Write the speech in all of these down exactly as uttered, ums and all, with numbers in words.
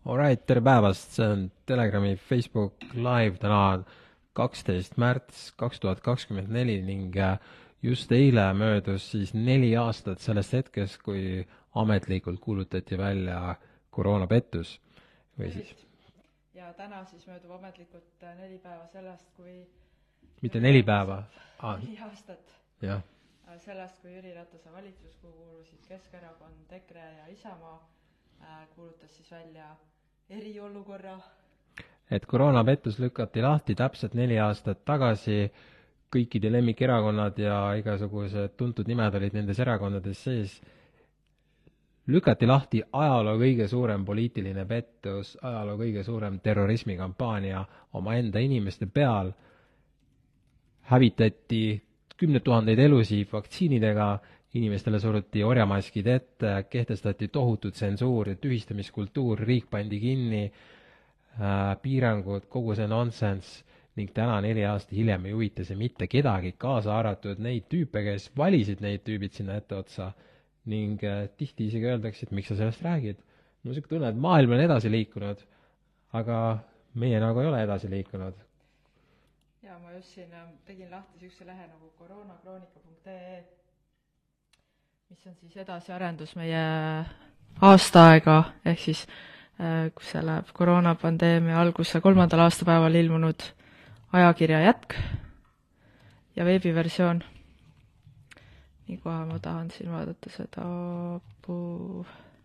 Alright, tere päevast, see on Telegrami Facebook Live, täna on kaksteist märts kaks tuhat kakskümmend neli ning äh, just eile möödus siis neli aastat sellest hetkest, kui ametlikult kuulutati välja koroonapettus. Või siis, ja täna siis möödub ametlikult äh, neli päeva sellest, kui mitte neli päeva, ah, neli aastat jah, äh, sellest, kui Jüri Ratase valitsus, kuhu kuulusid Keskerakond, EKRE ja Isamaa, äh, kuulutas siis välja eriolukorra. et koroonapettus lükati lahti täpselt neli aastat tagasi, kõikide lemmikerakonnad ja igasugused tuntud nimed olid nendes erakondades sees, lükati lahti ajaloo kõige suurem poliitiline pettus, ajaloo kõige suurem terrorismikampaania omaenda inimeste peal, hävitati kümneid tuhandeid elusid vaktsiinidega, inimestele suruti orjamaskid ette, kehtestati tohutu tsensuur ja tühistamiskultuur, riik pandi kinni, äh, piirangud, kogu see nonsense ning täna neli aasta hiljem ei huvita see mitte kedagi, kaasa arvatud neid tüüpe, kes valisid neid tüübid sinna etteotsa ning äh, tihti isegi öeldakse, et miks sa sellest räägid. Mul on siuke tunne, et maailm on edasi liikunud, aga meie nagu ei ole edasi liikunud. Ja ma just siin äh, tegin lahti siukse lehe nagu koroonakronika punkt ee, mis on siis edasiarendus meie aastaaega, ehk siis äh, kus see läheb koroonapandeemia alguse kolmandal aastapäeval ilmunud ajakirja jätk ja veebiversioon. Nii kohe ma tahan siin vaadata seda puu.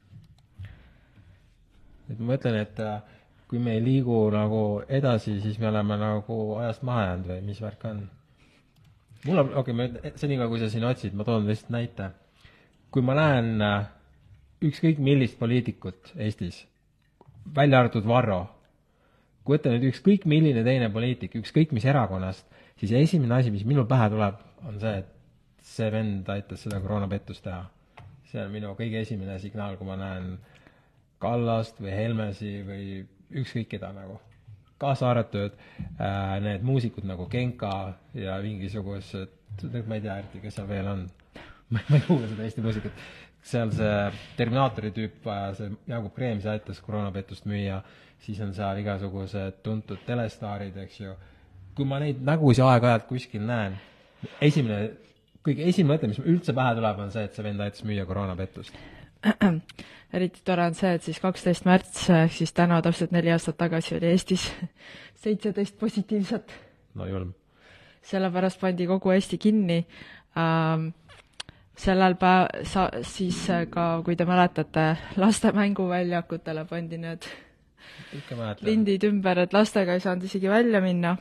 Et ma mõtlen, et äh, kui me ei liigu nagu edasi, siis me oleme nagu ajast maha jäänud või mis värk on? Mul on, okei, okay, senikaua kui sa siin otsid, ma toon lihtsalt näite. Kui ma näen äh, ükskõik millist poliitikut Eestis, välja arvatud Varro, kui võtta nüüd ükskõik milline teine poliitik, ükskõik mis erakonnast, siis esimene asi, mis minul pähe tuleb, on see, et see vend aitas seda koroonapettust teha. See on minu kõige esimene signaal, kui ma näen Kallast või Helmesi või ükskõik keda nagu. Kaasa arvatud äh, need muusikud nagu Genka ja mingisugused, ma ei tea eriti, kes seal veel on. ma ei kuule seda Eesti muusikat. Seal see Terminaatori tüüp, see Jaagup Kreem, see aitas koroonapettust müüa, siis on seal igasugused tuntud telestaarid, eks ju. Kui ma neid nägusi aeg-ajalt kuskil näen, esimene, kõige esimene mõte, mis üldse pähe tuleb, on see, et see vend aitas müüa koroonapettust. Eriti tore on see, et siis kaksteist märts, siis täna täpselt neli aastat tagasi oli Eestis seitseteist positiivset. No julm. Sellepärast pandi kogu Eesti kinni. Ähm, sellel päev, sa, siis ka, kui te mäletate, laste mänguväljakutele pandi need lindid ümber, et lastega ei saanud isegi välja minna.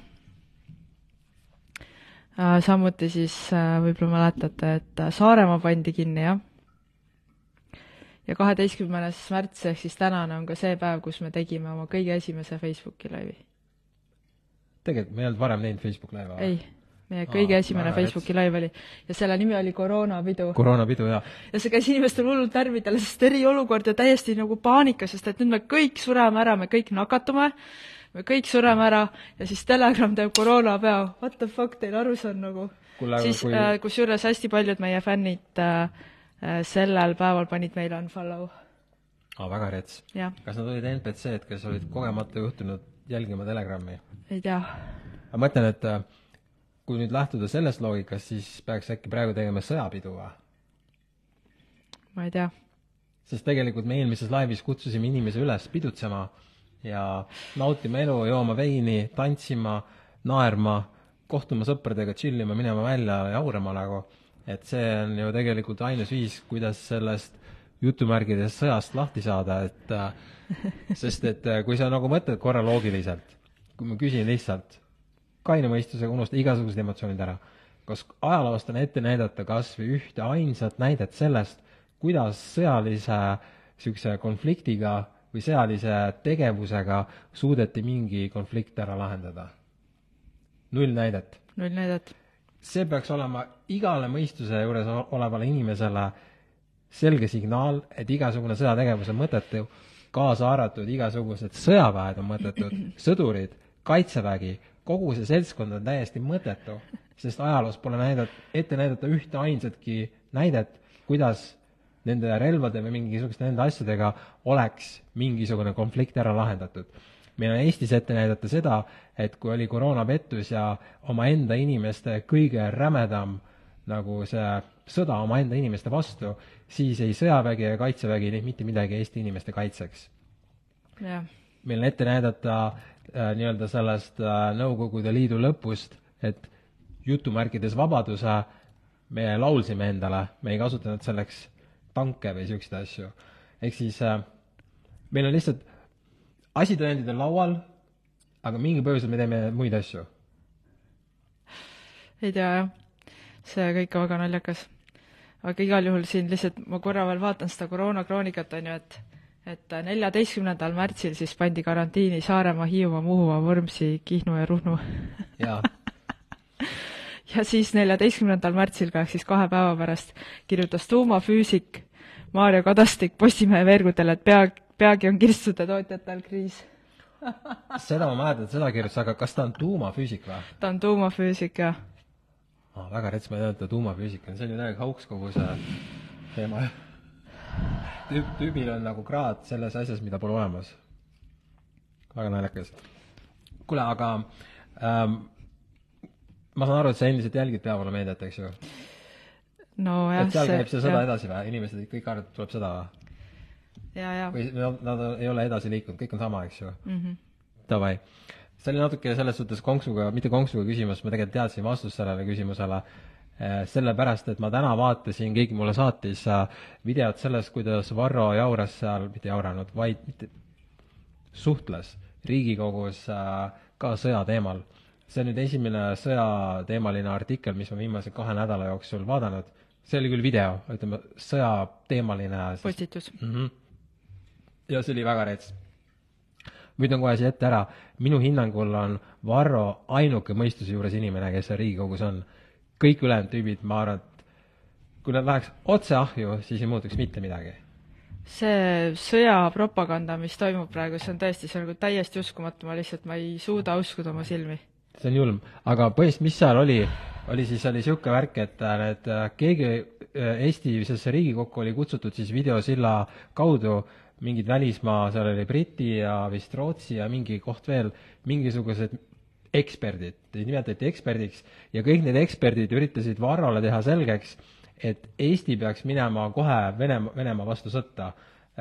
Äh, samuti siis äh, võib-olla mäletate, et Saaremaa pandi kinni, jah. Ja kaheteistkümnes märts, ehk siis tänane on ka see päev, kus me tegime oma kõige esimese Facebooki laivi. Tegelikult me ei olnud varem näinud Facebook laiva? Ei, meie kõige Aa, esimene Facebooki laiv oli. Ja selle nimi oli Koroonapidu. Koroonapidu, jah. Ja see käis inimestel hullult närvidele, sest eriolukord ja täiesti nagu paanika, sest et nüüd me kõik sureme ära, me kõik nakatume, me kõik sureme ära ja siis Telegram teeb koroonapea. What the fuck, teil aru see on nagu? Kule, siis kui... äh, kus juures hästi paljud meie fännid äh, sellel päeval panid meile unfollow. Aa, väga rets. Ja. Kas nad olid N P C-d, kes olid kogemata juhtunud jälgima Telegrammi? Ei tea. Ma mõtlen, et kui nüüd lähtuda sellest loogikast, siis peaks äkki praegu tegema sõjapidu või? Ma ei tea. Sest tegelikult me eelmises laivis kutsusime inimese üles pidutsema ja nautima elu, jooma veini, tantsima, naerma, kohtuma sõpradega, chillima, minema välja ja jaurama nagu. Et see on ju tegelikult ainus viis, kuidas sellest jutumärgides sõjast lahti saada, et sest et kui sa nagu mõtled korra loogiliselt, kui ma küsin lihtsalt kaine mõistusega unusta igasugused emotsioonid ära, kas ajaloost on ette näidata kas või ühte ainsat näidet sellest, kuidas sõjalise sükse konfliktiga või sõjalise tegevusega suudeti mingi konflikt ära lahendada? Null näidet. Null näidet. See peaks olema igale mõistuse juures olevale inimesele selge signaal, et igasugune sõjategevus on mõttetu, kaasa arvatud igasugused sõjaväed on mõttetud, sõdurid, kaitsevägi, kogu see seltskond on täiesti mõttetu, sest ajaloos pole näidat, ette näidata ühte ainsatki näidet, kuidas nende relvade või mingisuguste nende asjadega oleks mingisugune konflikt ära lahendatud. Meil on Eestis ette näidata seda, et kui oli koroonapettus ja omaenda inimeste kõige rämedam nagu see sõda omaenda inimeste vastu, siis ei sõjavägi ja kaitsevägi neid mitte midagi Eesti inimeste kaitseks. Yeah. Meil on ette näidata äh, nii-öelda sellest äh, Nõukogude Liidu lõpust, et jutumärkides vabaduse me laulsime endale, me ei kasutanud selleks tanke või siukseid asju. Ehk siis äh, meil on lihtsalt asitõendid on laual, aga mingi põhjusel me teeme muid asju. Ei tea, jah. See kõik on väga naljakas. Aga igal juhul siin lihtsalt ma korra veel vaatan seda koroonakroonikat, on ju, et et neljateistkümnendal märtsil siis pandi karantiini Saaremaa, Hiiumaa, Muhumaa, Vormsi, Kihnu ja Ruhnu. Jaa. Ja siis neljateistkümnendal märtsil ka, siis kahe päeva pärast kirjutas tuumafüüsik Maarja Kadastik Postimehe veergudel, et pea, peagi on kirstude tootjatel kriis. Seda ma mäletan, seda kirjutas, aga kas ta on tuumafüüsik või? Ta on tuumafüüsik, jah. Ah, väga rets, ma ei teadnud, tuumafüüsik on. See on ju täiega hauks kogu see teema. Tüüp, tüübil on nagu kraad selles asjas, mida pole olemas. Väga naljakas. Kule, aga ähm, ma saan aru, et sa endiselt jälgid peavoolu meediat, eks ju? No jah, et seal käib see sõda edasi või? Inimesed kõik arvad, tuleb sõda või? Ja, ja. Või nad, nad ei ole edasi liikunud, kõik on sama, eks ju? Mm-hmm. Tavai. See oli natuke selles suhtes konksuga, mitte konksuga küsimus, ma tegelikult teadsin vastust sellele küsimusele, sellepärast, et ma täna vaatasin, keegi mulle saatis videot sellest, kuidas Varro jauras seal, mitte jauranud, vaid mitte, suhtles Riigikogus ka sõja teemal. See on nüüd esimene sõjateemaline artikkel, mis ma viimase kahe nädala jooksul vaadanud. See oli küll video, ütleme, sõjateemaline postitus. Mm-hmm. Ja see oli väga rets. Võidan kohe siia ette ära. Minu hinnangul on Varro ainuke mõistuse juures inimene, kes Riigikogus on. Kõik ülejäänud tüübid, ma arvan, et kui nad läheks otse ahju, siis ei muutuks mitte midagi. See sõjapropaganda, mis toimub praegu, see on tõesti, see on nagu täiesti uskumatu, ma lihtsalt, ma ei suuda uskuda oma silmi. See on julm. Aga põhjust, mis seal oli, oli siis oli siuke värk, et need keegi Eesti Riigikokku oli kutsutud siis videosilla kaudu mingid välismaa, seal oli Briti ja vist Rootsi ja mingi koht veel, mingisugused eksperdid, nimetati eksperdiks ja kõik need eksperdid üritasid Varrole teha selgeks, et Eesti peaks minema kohe Venemaa, Venemaa vastu sõtta.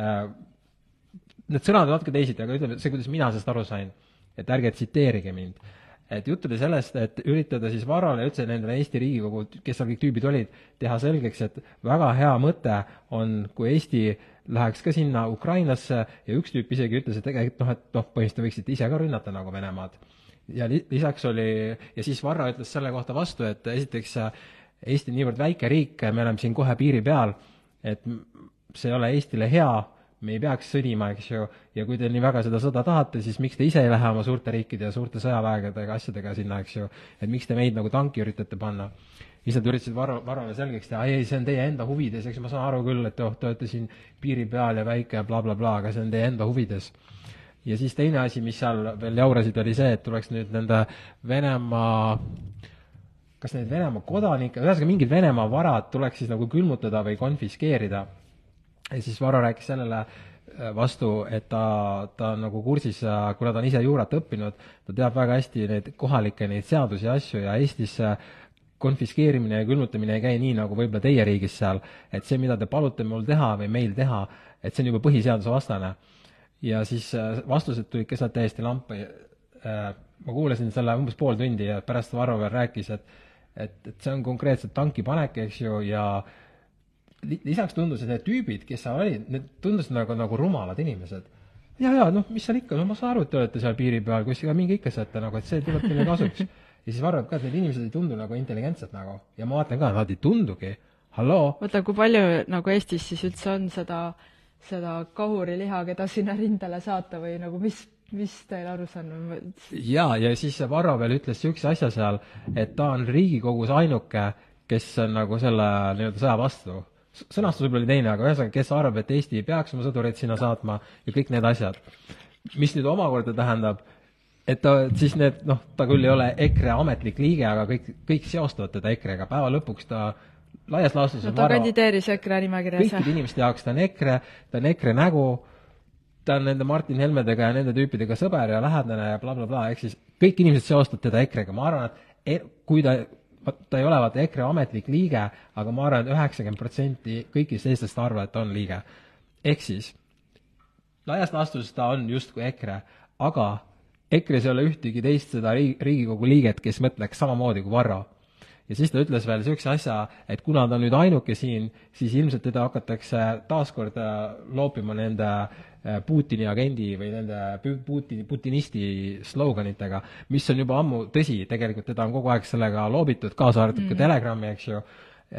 Need sõnad on natuke teisiti, aga ütleme, see, kuidas mina sellest aru sain, et ärge tsiteerige mind. Et jutt oli sellest, et üritada siis Varrole ja üldse nendele Eesti Riigikogu, kes seal kõik tüübid olid, teha selgeks, et väga hea mõte on, kui Eesti läheks ka sinna Ukrainasse ja üks tüüp isegi ütles, et tegelikult noh, et noh, põhimõtteliselt võiksite ise ka rünnata nagu Venemaad. Ja lisaks oli, ja siis Varro ütles selle kohta vastu, et esiteks Eesti on niivõrd väike riik, me oleme siin kohe piiri peal, et see ei ole Eestile hea, me ei peaks sõdima, eks ju, ja kui te nii väga seda sõda tahate, siis miks te ise ei lähe oma suurte riikide ja suurte sõjaväegedega asjadega sinna, eks ju, et miks te meid nagu tanki üritate panna. Lihtsalt üritasid Varro, Varrole selgeks teha, ei, see on teie enda huvides, eks ma saan aru küll, et oh, te olete siin piiri peal ja väike bla bla bla, aga see on teie enda huvides. Ja siis teine asi, mis seal veel jaurasid, oli see, et tuleks nüüd nende Venemaa, kas need Venemaa kodanike, ühesõnaga mingid Venemaa varad tuleks siis nagu külmutada või konfiskeerida. Ja siis Varro rääkis sellele vastu, et ta, ta on nagu kursis, kuna ta on ise juurat õppinud, ta teab väga hästi neid kohalikke neid seadusi ja asju ja Eestis konfiskeerimine ja külmutamine ei käi nii, nagu võib-olla teie riigis seal, et see, mida te palute mul teha või meil teha, et see on juba põhiseaduse vastane. Ja siis vastused tulid kesalt täiesti lampi. Ma kuulasin selle umbes pool tundi ja pärast Varro veel rääkis, et, et, et see on konkreetselt tanki panek, eks ju, ja lisaks tundus, et need tüübid, kes seal olid, need tundus nagu, nagu rumalad inimesed. Ja, ja, noh, mis seal ikka, no ma saan aru, et te olete seal piiri peal, kus ka mingi ikka saate, nagu, et see tuleb teile kasuks. Ja siis Varro ka, et need inimesed ei tundu nagu intelligentsed nagu. Ja ma vaatan ka, nad ei tundugi. Halloo? Mõtlen, kui palju nagu Eestis siis üldse on seda, seda kahuriliha, keda sinna rindele saata või nagu mis, mis teil aru saan? Ja, ja siis Varro veel ütles siukse asja seal, et ta on Riigikogus ainuke, kes on nagu selle nii-öelda sõja vastu. Sõnastus võib-olla oli teine, aga ühesõnaga, kes arvab, et Eesti ei peaks oma sõdureid sinna saatma ja kõik need asjad. Mis nüüd omakorda tähendab, et ta, siis need, noh, ta küll ei ole EKRE ametlik liige, aga kõik, kõik seostavad teda EKRE-ga. Päeva lõpuks ta laias laastus no on ta Varro kandideeris EKRE nimekirjas, kõikide inimeste jaoks, ta on EKRE, ta on EKRE nägu, ta on nende Martin Helmedega ja nende tüüpidega sõber ja lähedane ja blablabla bla, bla, ehk siis kõik inimesed seostavad teda EKRE-ga, ma arvan, et kui ta, ta ei ole vaata EKRE ametlik liige, aga ma arvan, et üheksakümmend protsenti kõigist eestlast arvavad, et ta on liige. Ehk siis, laias laastus ta on justkui EKRE, aga EKRE-s ei ole ühtegi teist seda Riigikogu liiget, kes mõtleks samamoodi kui Varro. Ja siis ta ütles veel niisuguse asja, et kuna ta on nüüd ainuke siin, siis ilmselt teda hakatakse taaskord loopima nende Putini agendi või nende Putin, putinisti sloganitega, mis on juba ammu tõsi, tegelikult teda on kogu aeg sellega loobitud, kaasa arvatud mm. ka Telegrami, eks ju.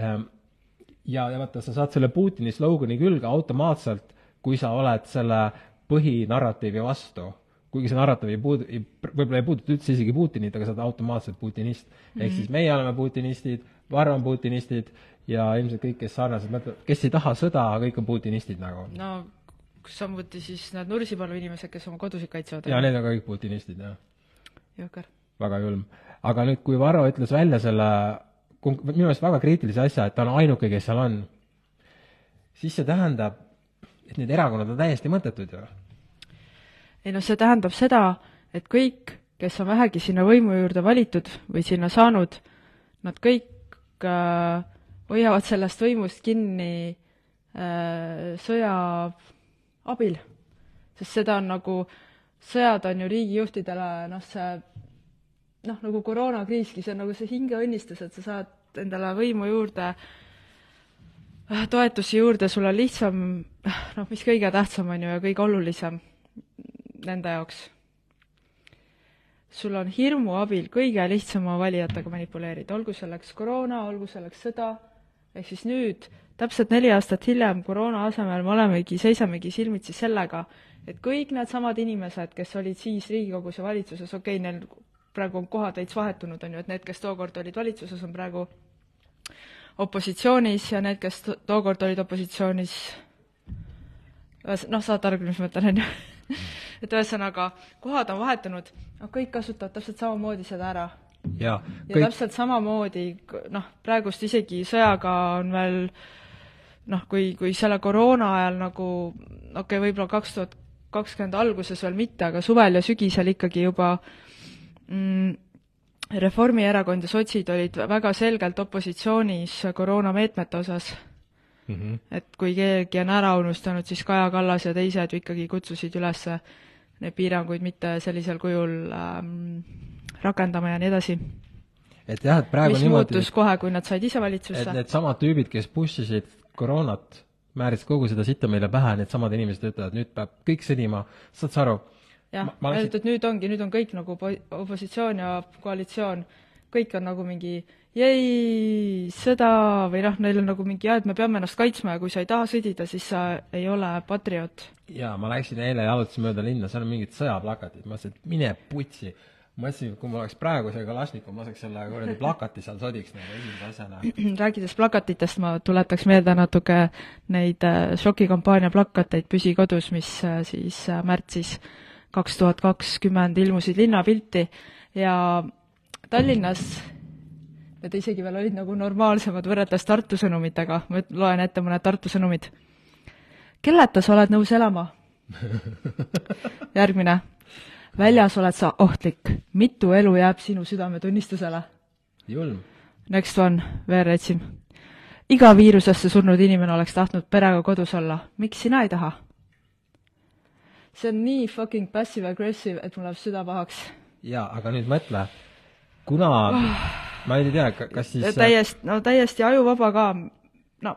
Ja, ja vaata, sa saad selle Putini slogani külge automaatselt, kui sa oled selle põhinarratiivi vastu. Kuigi see narratiiv ei puudu, võib-olla ei puuduta üldse isegi Putinit, aga sa oled automaatselt putinist. Mm. Ehk siis meie oleme putinistid, Varro on putinistid ja ilmselt kõik, kes sarnaselt mõtlevad, kes ei taha sõda, kõik on putinistid nagu. No samuti siis need Nursipalu inimesed, kes oma kodusid kaitsevad. Ja need on ka kõik putinistid, jah. Jõhker. Väga julm. Aga nüüd, kui Varro ütles välja selle minu meelest väga kriitilise asja, et ta on ainuke, kes seal on, siis see tähendab, et need erakonnad on täiesti mõttetud ju. Ei no see tähendab seda, et kõik, kes on vähegi sinna võimu juurde valitud või sinna saanud, nad kõik äh, hoiavad sellest võimust kinni äh, sõja abil. Sest seda on nagu, sõjad on ju riigijuhtidele, noh see, noh nagu koroonakriiski, see on nagu see hingeõnnistus, et sa saad endale võimu juurde, toetusi juurde, sul on lihtsam, noh mis kõige tähtsam on ju ja kõige olulisem nende jaoks. Sul on hirmu abil kõige lihtsama valijatega manipuleerida, olgu selleks koroona, olgu selleks sõda, ehk siis nüüd, täpselt neli aastat hiljem koroona asemel me olemegi, seisamegi silmitsi sellega, et kõik need samad inimesed, kes olid siis Riigikogus ja valitsuses, okei, okay, neil praegu on kohad veits vahetunud, on ju, et need, kes tookord olid valitsuses, on praegu opositsioonis ja need, kes tookord olid opositsioonis, noh, saad aru, mis mõtlen, on ju. Et ühesõnaga, kohad on vahetunud, kõik kasutavad täpselt samamoodi seda ära. Ja, ja kõik... täpselt samamoodi, noh, praegust isegi sõjaga on veel, noh, kui, kui selle koroona ajal nagu, okei, okay, võib-olla kaks tuhat kakskümmend alguses veel mitte, aga suvel ja sügisel ikkagi juba mm, Reformierakond ja sotsid olid väga selgelt opositsioonis koroonameetmete osas. Mm-hmm. Et kui keegi on ära unustanud, siis Kaja Kallas ja teised ikkagi kutsusid üles need piiranguid mitte sellisel kujul ähm, rakendama ja nii edasi. Et jah, et praegu mis niimoodi, muutus kohe, kui nad said ise valitsusse. Et need samad tüübid, kes pussisid koroonat, määris kogu seda sitta meile pähe, need samad inimesed ütlevad, nüüd peab kõik sõdima, saad sa aru? Jah, ma, ma läksin... et nüüd ongi, nüüd on kõik nagu opositsioon ja koalitsioon, kõik on nagu mingi jäi sõda või noh, neil on nagu mingi jah, et me peame ennast kaitsma ja kui sa ei taha sõdida, siis sa ei ole patriot. Jaa, ma läksin eile ja jalutasin mööda linna, seal on mingid sõjaplakatid, ma mõtlesin, et mine putsi. Ma mõtlesin, kui mul oleks praegu see Kalašnikov, ma saaks selle kuradi plakati seal sodiks nagu esimese asjana. Rääkides plakatitest, ma tuletaks meelde natuke neid šokikampaania plakateid Püsi kodus, mis siis märtsis kaks tuhat kakskümmend ilmusid linnapilti ja Tallinnas need isegi veel olid nagu normaalsemad võrreldes Tartu sõnumitega. Ma loen ette mõned Tartu sõnumid. Kelleta sa oled nõus elama? Järgmine. Väljas oled sa ohtlik. Mitu elu jääb sinu südametunnistusele? Julm. Next one. Veel retsim. Iga viirusesse surnud inimene oleks tahtnud perega kodus olla. Miks sina ei taha? See on nii fucking passive-aggressive, et mul läheb süda pahaks. Jaa, aga nüüd mõtle. Kuna... Oh. Ma ei tea, kas siis... Täiesti, no täiesti ajuvaba ka, no.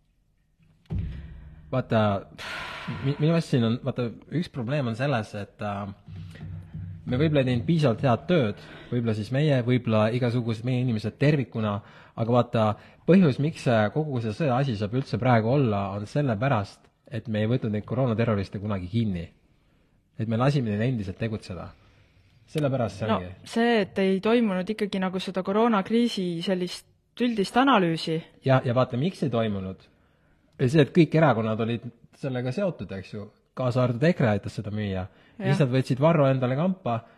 Vaata, minu asja siin on, vaata, üks probleem on selles, et äh, me võib-olla ei teinud piisavalt head tööd, võib-olla siis meie, võib-olla igasugused meie inimesed tervikuna, aga vaata, põhjus, miks kogu see sõja asi saab üldse praegu olla, on selle pärast, et me ei võtnud neid koroonaterroriste kunagi kinni. Et me lasime neil endiselt tegutseda. Sellepärast see no, ongi. See, et ei toimunud ikkagi nagu seda koroonakriisi sellist üldist analüüsi. Ja, ja vaata, miks ei toimunud? See, et kõik erakonnad olid sellega seotud, eks ju. Kaasa arvatud EKRE aitas seda müüa. Siis nad võtsid Varro endale kampa,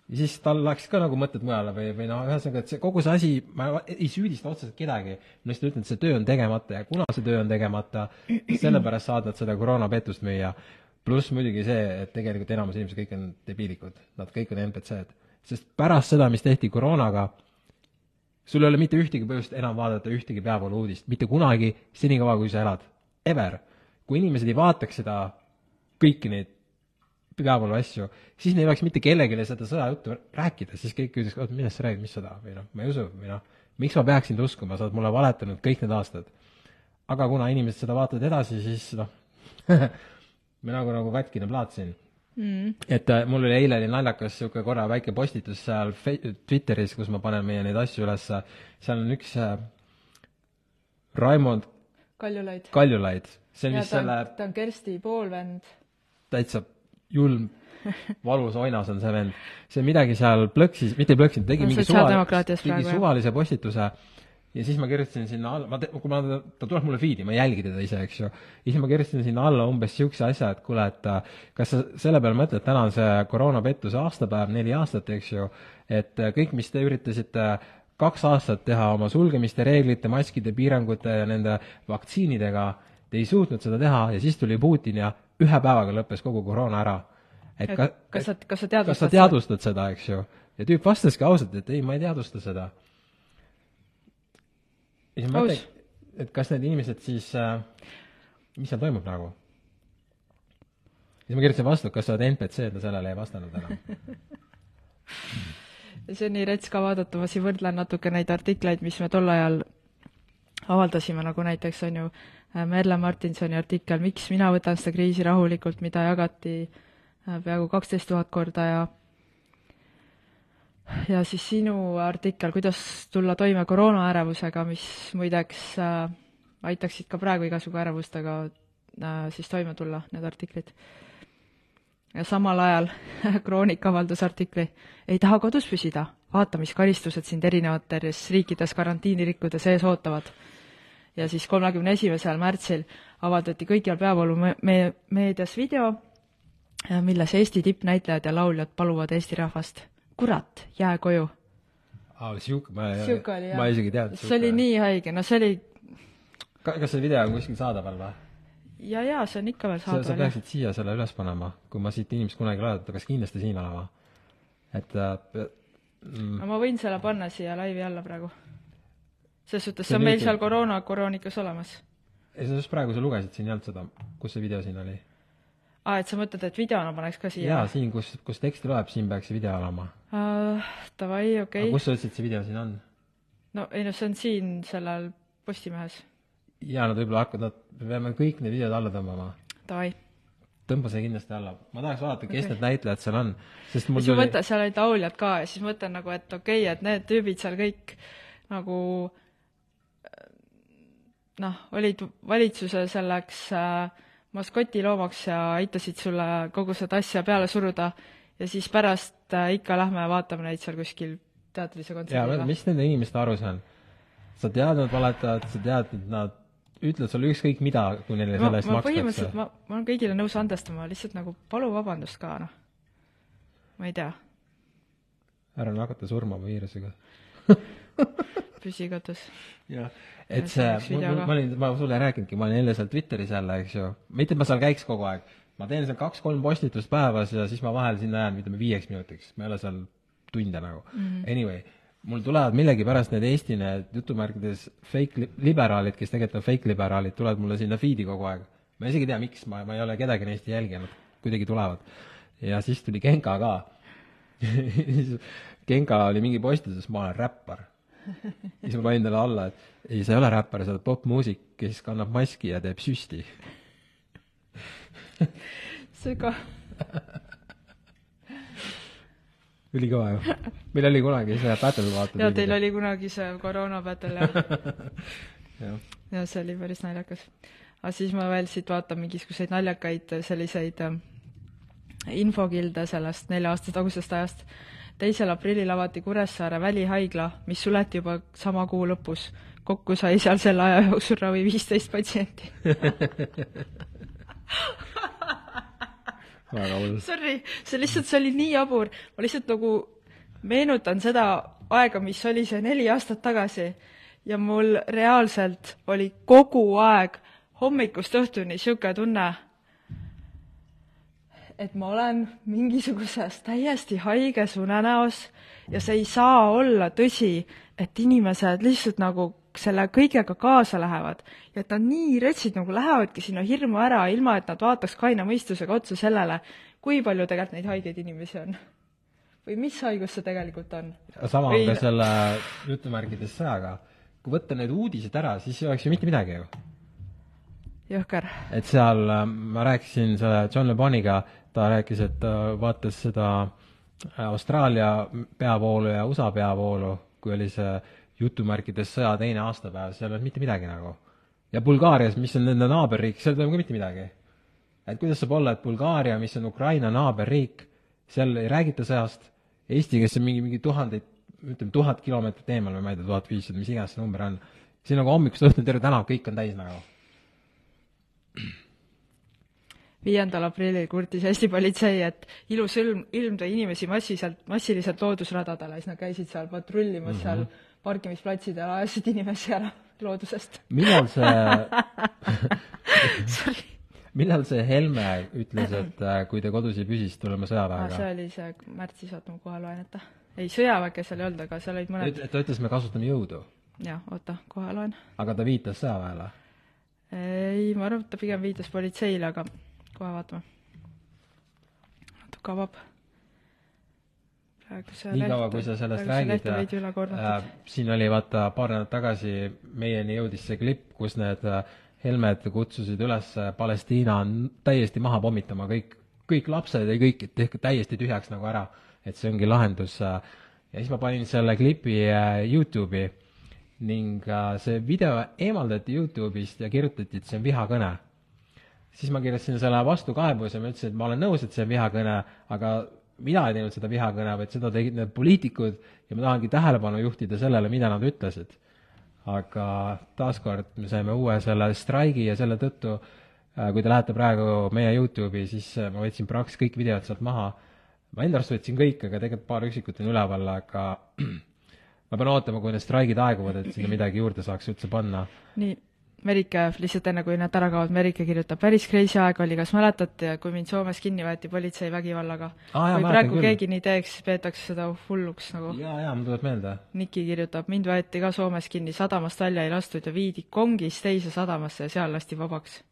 ja siis tal läks ka nagu mõtted mujale või, või noh, ühesõnaga, et see kogu see asi, ma ei süüdista otseselt kedagi, ma lihtsalt ütlen, et see töö on tegemata ja kuna see töö on tegemata, sellepärast saad nad seda koroonapettust müüa. Pluss muidugi see, et tegelikult enamus inimesed kõik on debiilikud, nad kõik on N P C-d. Sest pärast seda, mis tehti koroonaga, sul ei ole mitte ühtegi põhjust enam vaadata ühtegi peavoolu uudist, mitte kunagi, senikaua kui sa elad. Ever. Kui inimesed ei vaataks seda kõiki neid peavoolu asju, siis neil oleks mitte kellegile seda sõjajuttu rääkida, siis kõik ütles, oot, millest sa räägid, mis sõda, või noh, ma ei usu, või noh, miks ma peaksin sind uskuma, sa oled mulle valetanud kõik need aastad. Aga kuna inimesed seda vaatavad edasi, siis noh, me nagu, nagu katkine plaat siin. Mm. Et äh, mul oli eile oli naljakas siuke korra väike postitus seal Twitteris, kus ma panen meie neid asju üles. Seal on üks äh, Raimond Kaljulaid. Kaljulaid. See on ja mis ta on, selle... Ta on Kersti poolvend. Täitsa julm, valus oinas on see vend. See midagi seal plõksis, mitte plõksis, tegi no, mingi suvalise, tegi suvalise postituse. Ja siis ma kirjutasin sinna alla, ma te, kui ma, ta tuleb mulle feedi, ma jälgi teda ise, eks ju. Ja siis ma kirjutasin sinna alla umbes siukse asja, et kuule, et kas sa selle peale mõtled, täna on see koroonapettuse aastapäev, neli aastat, eks ju, et kõik, mis te üritasite kaks aastat teha oma sulgemiste reeglite, maskide, piirangute ja nende vaktsiinidega, te ei suutnud seda teha ja siis tuli Putin ja ühe päevaga lõppes kogu koroona ära. Et ka, kas, sa, kas sa teadvustad, kas sa teadvustad seda, eks ju? Ja tüüp vastaski ausalt, et ei, ma ei teadvusta seda. Ja siis ma mõtlen, et kas need inimesed siis, äh, mis seal toimub nagu? Ja siis ma kirjutasin vastu, kas sa oled N P C, ta sellele ei vastanud enam. See on nii rets ka vaadata, ma siin võrdlen natuke neid artikleid, mis me tol ajal avaldasime, nagu näiteks on ju Merle Martinsoni artikkel, miks mina võtan seda kriisi rahulikult, mida jagati peaaegu kaksteist tuhat korda ja ja siis sinu artikkel, kuidas tulla toime koroonaärevusega, mis muideks äh, aitaksid ka praegu igasugu ärevustega äh, siis toime tulla, need artiklid. Ja samal ajal Kroonika avaldas artikli, ei taha kodus püsida, vaata, mis karistused sind erinevates riikides karantiini rikkude sees ootavad. Ja siis kolmekümne esimesel märtsil avaldati kõikjal peavoolu me me meedias video, milles Eesti tippnäitlejad ja lauljad paluvad Eesti rahvast. Kurat, jää koju. Aa, siuke, ma, siuke oli, ma isegi tead. See oli nii haige, no see oli... Ka, kas see video on kuskil saadaval või? Ja, ja, see on ikka veel saadaval. Sa, sa peaksid siia selle üles panema, kui ma siit inimest kunagi laadata, ta peaks kindlasti siin olema. Et... Äh, mm. no, ma võin selle panna siia laivi alla praegu. Selles suhtes, see on meil seal koroona koroonikas olemas. Ja see praegu sa lugesid siin jäänud seda, kus see video siin oli? Aa, et sa mõtled, et videona paneks ka siia? Jaa, siin, kus, kus teksti loeb, siin peaks see video olema. Uh, tavai, okei. Okay. Aga kus sa ütlesid, see video siin on? No, ei no, see on siin sellel Postimehes. Jaa, nad võib-olla hakkad, nad peame kõik need videod alla tõmbama. Tavai. Tõmba see kindlasti alla. Ma tahaks vaadata, kes okay. need näitlejad seal on. Sest mul tuli... mõtlen, seal olid lauljad ka ja siis mõtlen nagu, et okei, okay, et need tüübid seal kõik nagu noh, olid valitsuse selleks äh, maskotiloomaks ja aitasid sulle kogu seda asja peale suruda ja siis pärast äh, ikka lähme vaatame neid seal kuskil teatris ja kontserdil. Jaa, mis nende inimeste aru see on? Sa tead, nad valetavad, sa tead, et nad ütlevad sulle ükskõik mida, kui neile selle eest makstakse. Põhimõtteliselt ma, ma olen kõigile nõus andestama, lihtsalt nagu palu vabandust ka, noh. Ma ei tea. Ära nakata surmama viirusega. Püsikatus. Jah, et see, ma, ma, olin, ma sulle rääkinudki, ma olin jälle seal Twitteris jälle, eks ju. Mitte, et ma seal käiks kogu aeg. Ma teen seal kaks-kolm postitust päevas ja siis ma vahel sinna jään, ütleme, viieks minutiks. Ma ei ole seal tunde nagu. Mm-hmm. Anyway, mul tulevad millegi pärast need Eesti need jutumärkides fake liberaalid, kes tegelikult on fake liberaalid, tulevad mulle sinna feedi kogu aeg. Ma isegi tea, miks, ma, ma ei ole kedagi neist jälginud, kuidagi tulevad. Ja siis tuli Genka ka. Genka oli mingi postitus, ma olen räppar. Siis ma panin talle alla, et ei, sa ei ole räppar, sa oled popmuusik, kes kannab maski ja teeb süsti. See ka... Üli kõva ju. Meil oli kunagi see battle vaata. Ja teil oli kunagi see koroona battle ja. ja see oli päris naljakas. Aga siis ma veel siit vaatan mingisugused naljakaid selliseid infokilde sellest nelja aasta tagusest ajast. Teisel aprillil avati Kuressaare välihaigla, mis suleti juba sama kuu lõpus. Kokku sai seal selle aja jooksul ravi viisteist patsienti. Sorry, see lihtsalt, see oli nii jabur. Ma lihtsalt nagu meenutan seda aega, mis oli see neli aastat tagasi ja mul reaalselt oli kogu aeg hommikust õhtuni siuke tunne, et ma olen mingisuguses täiesti haiges unenäos ja see ei saa olla tõsi, et inimesed lihtsalt nagu selle kõigega kaasa lähevad ja et nad nii retsid nagu lähevadki sinna hirmu ära, ilma et nad vaataks kaina mõistusega otsa sellele, kui palju tegelikult neid haigeid inimesi on. Või mis haigus see tegelikult on? Sama Või... on ka selle jutumärgides sõjaga. Kui võtta need uudised ära, siis ei oleks ju mitte midagi ju. Jõhker. Et seal ma rääkisin selle John Le Boniga, ta rääkis, et ta vaatas seda Austraalia peavoolu ja U S A peavoolu, kui oli see jutumärkides sõja teine aastapäev, seal ei ole mitte midagi nagu. Ja Bulgaarias, mis on nende naaberriik, seal ei ole ka mitte midagi. Et kuidas saab olla, et Bulgaaria, mis on Ukraina naaberriik, seal ei räägita sõjast, Eesti, kes on mingi, mingi tuhandeid, ütleme tuhat kilomeetrit eemal või ma ei tea, tuhat viissada, mis iganes see number on. Siin nagu hommikust õhtuni terve tänav, kõik on täis nagu. viiendal aprillil kurtis Eesti politsei, et ilus ilm, ilm tõi inimesi massiliselt, massiliselt loodusradadele, siis nad käisid seal patrullimas mm -hmm. seal parkimisplatsidel, ajasid inimesi ära loodusest. Millal see millal see Helme ütles, et kui te kodus ei püsis, tuleme sõjaväega? See oli see märtsis, oota, ma kohe loen, et ei, sõjaväge seal ei olnud, aga seal olid mõned... Ta ütles, me kasutame jõudu. Jah, oota, kohe loen. Aga ta viitas sõjaväele? Ei, ma arvan, et ta pigem viitas politseile, aga kohe vaatame. Natuke avab. Nii kaua, kui sa sellest räägid, äh, siin oli vaata paar nädalat tagasi meieni jõudis see klipp, kus need Helmed kutsusid üles Palestiina täiesti maha pommitama kõik, kõik lapsed ja kõik tehke täiesti tühjaks nagu ära, et see ongi lahendus. Ja siis ma panin selle klipi YouTube'i ning see video eemaldati YouTube'ist ja kirjutati, et see on vihakõne. Siis ma kirjutasin selle vastu kaebuse ja ma ütlesin, et ma olen nõus, et see on vihakõne, aga mina ei teinud seda vihakõne, vaid seda tegid need poliitikud ja ma tahangi tähelepanu juhtida sellele, mida nad ütlesid. Aga taaskord me saime uue selle straigi ja selle tõttu, kui te lähete praegu meie YouTube'i, siis ma võtsin praktiliselt kõik videod sealt maha. Ma enda arust võtsin kõik, aga tegelikult paar üksikut on üleval, aga ma pean ootama, kui need straigid aeguvad, et sinna midagi juurde saaks üldse panna. Nii. Merike, lihtsalt enne kui need ära kaovad, Merike kirjutab, päris crazy aeg oli, kas mäletate, kui mind Soomes kinni võeti politsei vägivallaga? Ah, kui praegu küll. Keegi nii teeks, peetakse seda hulluks nagu. Jaa, jaa, ma tuleb meelde. Niki kirjutab, mind võeti ka Soomes kinni, sadamast välja ei lastud ja viidi kongis teise sadamasse ja seal lasti vabaks.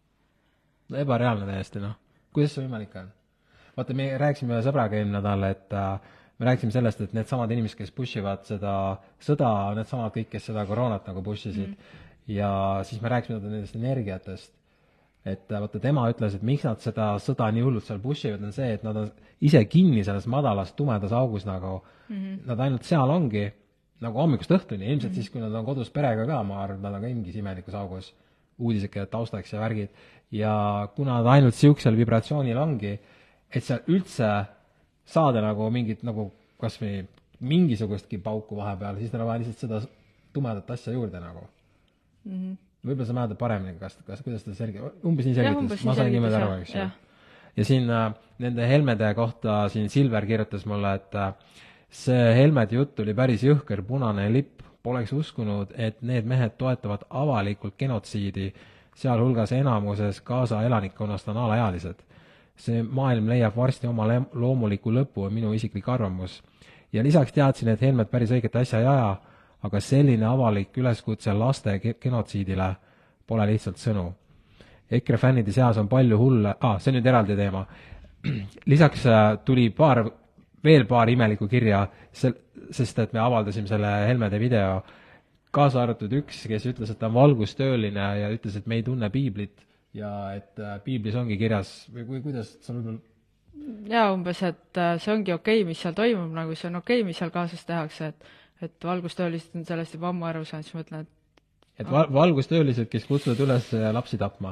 No ebareaalne täiesti, noh. Kuidas see võimalik on? Vaata, me rääksime ühe sõbraga eelmine nädal, et äh, me rääksime sellest, et need samad inimesed, kes pushivad seda sõda, need samad kõik, kes seda koroonat nagu pushisid. Mm. Ja siis me rääksime nendest energiatest, et vaata tema ütles, et miks nad seda sõda nii hullult seal pushivad, on see, et nad on ise kinni selles madalas tumedas augus nagu, mm-hmm. nad ainult seal ongi nagu hommikust õhtuni, ilmselt mm-hmm. siis, kui nad on kodus perega ka, ma arvan, nad on ka mingis imelikus augus, uudised käivad taustaks ja värgid, ja kuna nad ainult siuksel vibratsioonil ongi, et seal üldse saada nagu mingit nagu kas või mingisugustki pauku vahepeal, siis neil on vaja lihtsalt seda tumedat asja juurde nagu. Mm-hmm. Võib-olla sa mäletad paremini, kas, kas, kuidas ta selge, umbes nii selgitas, ma sain niimoodi aru, eks ju. Ja siin äh, nende Helmede kohta siin Silver kirjutas mulle, et äh, see Helmede jutt oli päris jõhker punane lipp, poleks uskunud, et need mehed toetavad avalikult genotsiidi, sealhulgas enamuses Gaza elanikkonnast on alaealised. See maailm leiab varsti oma loomuliku lõpu, on minu isiklik arvamus. Ja lisaks teadsin, et Helmed päris õiget asja ei aja, aga selline avalik üleskutse laste genotsiidile pole lihtsalt sõnu. EKRE fännide seas on palju hulle, ah, see on nüüd eraldi teema. Lisaks tuli paar, veel paar imelikku kirja, sest et me avaldasime selle Helmede video, kaasa arvatud üks, kes ütles, et ta on valgustööline ja ütles, et me ei tunne piiblit ja et piiblis ongi kirjas, või kuidas sa võib-olla... Jaa, umbes, et see ongi okei, mis seal toimub, nagu see on okei, mis seal kaasas tehakse, et et valgustöölised on sellest juba ammu aru saanud, siis mõtlen, et et val- valgustöölised, kes kutsuvad üles lapsi tapma?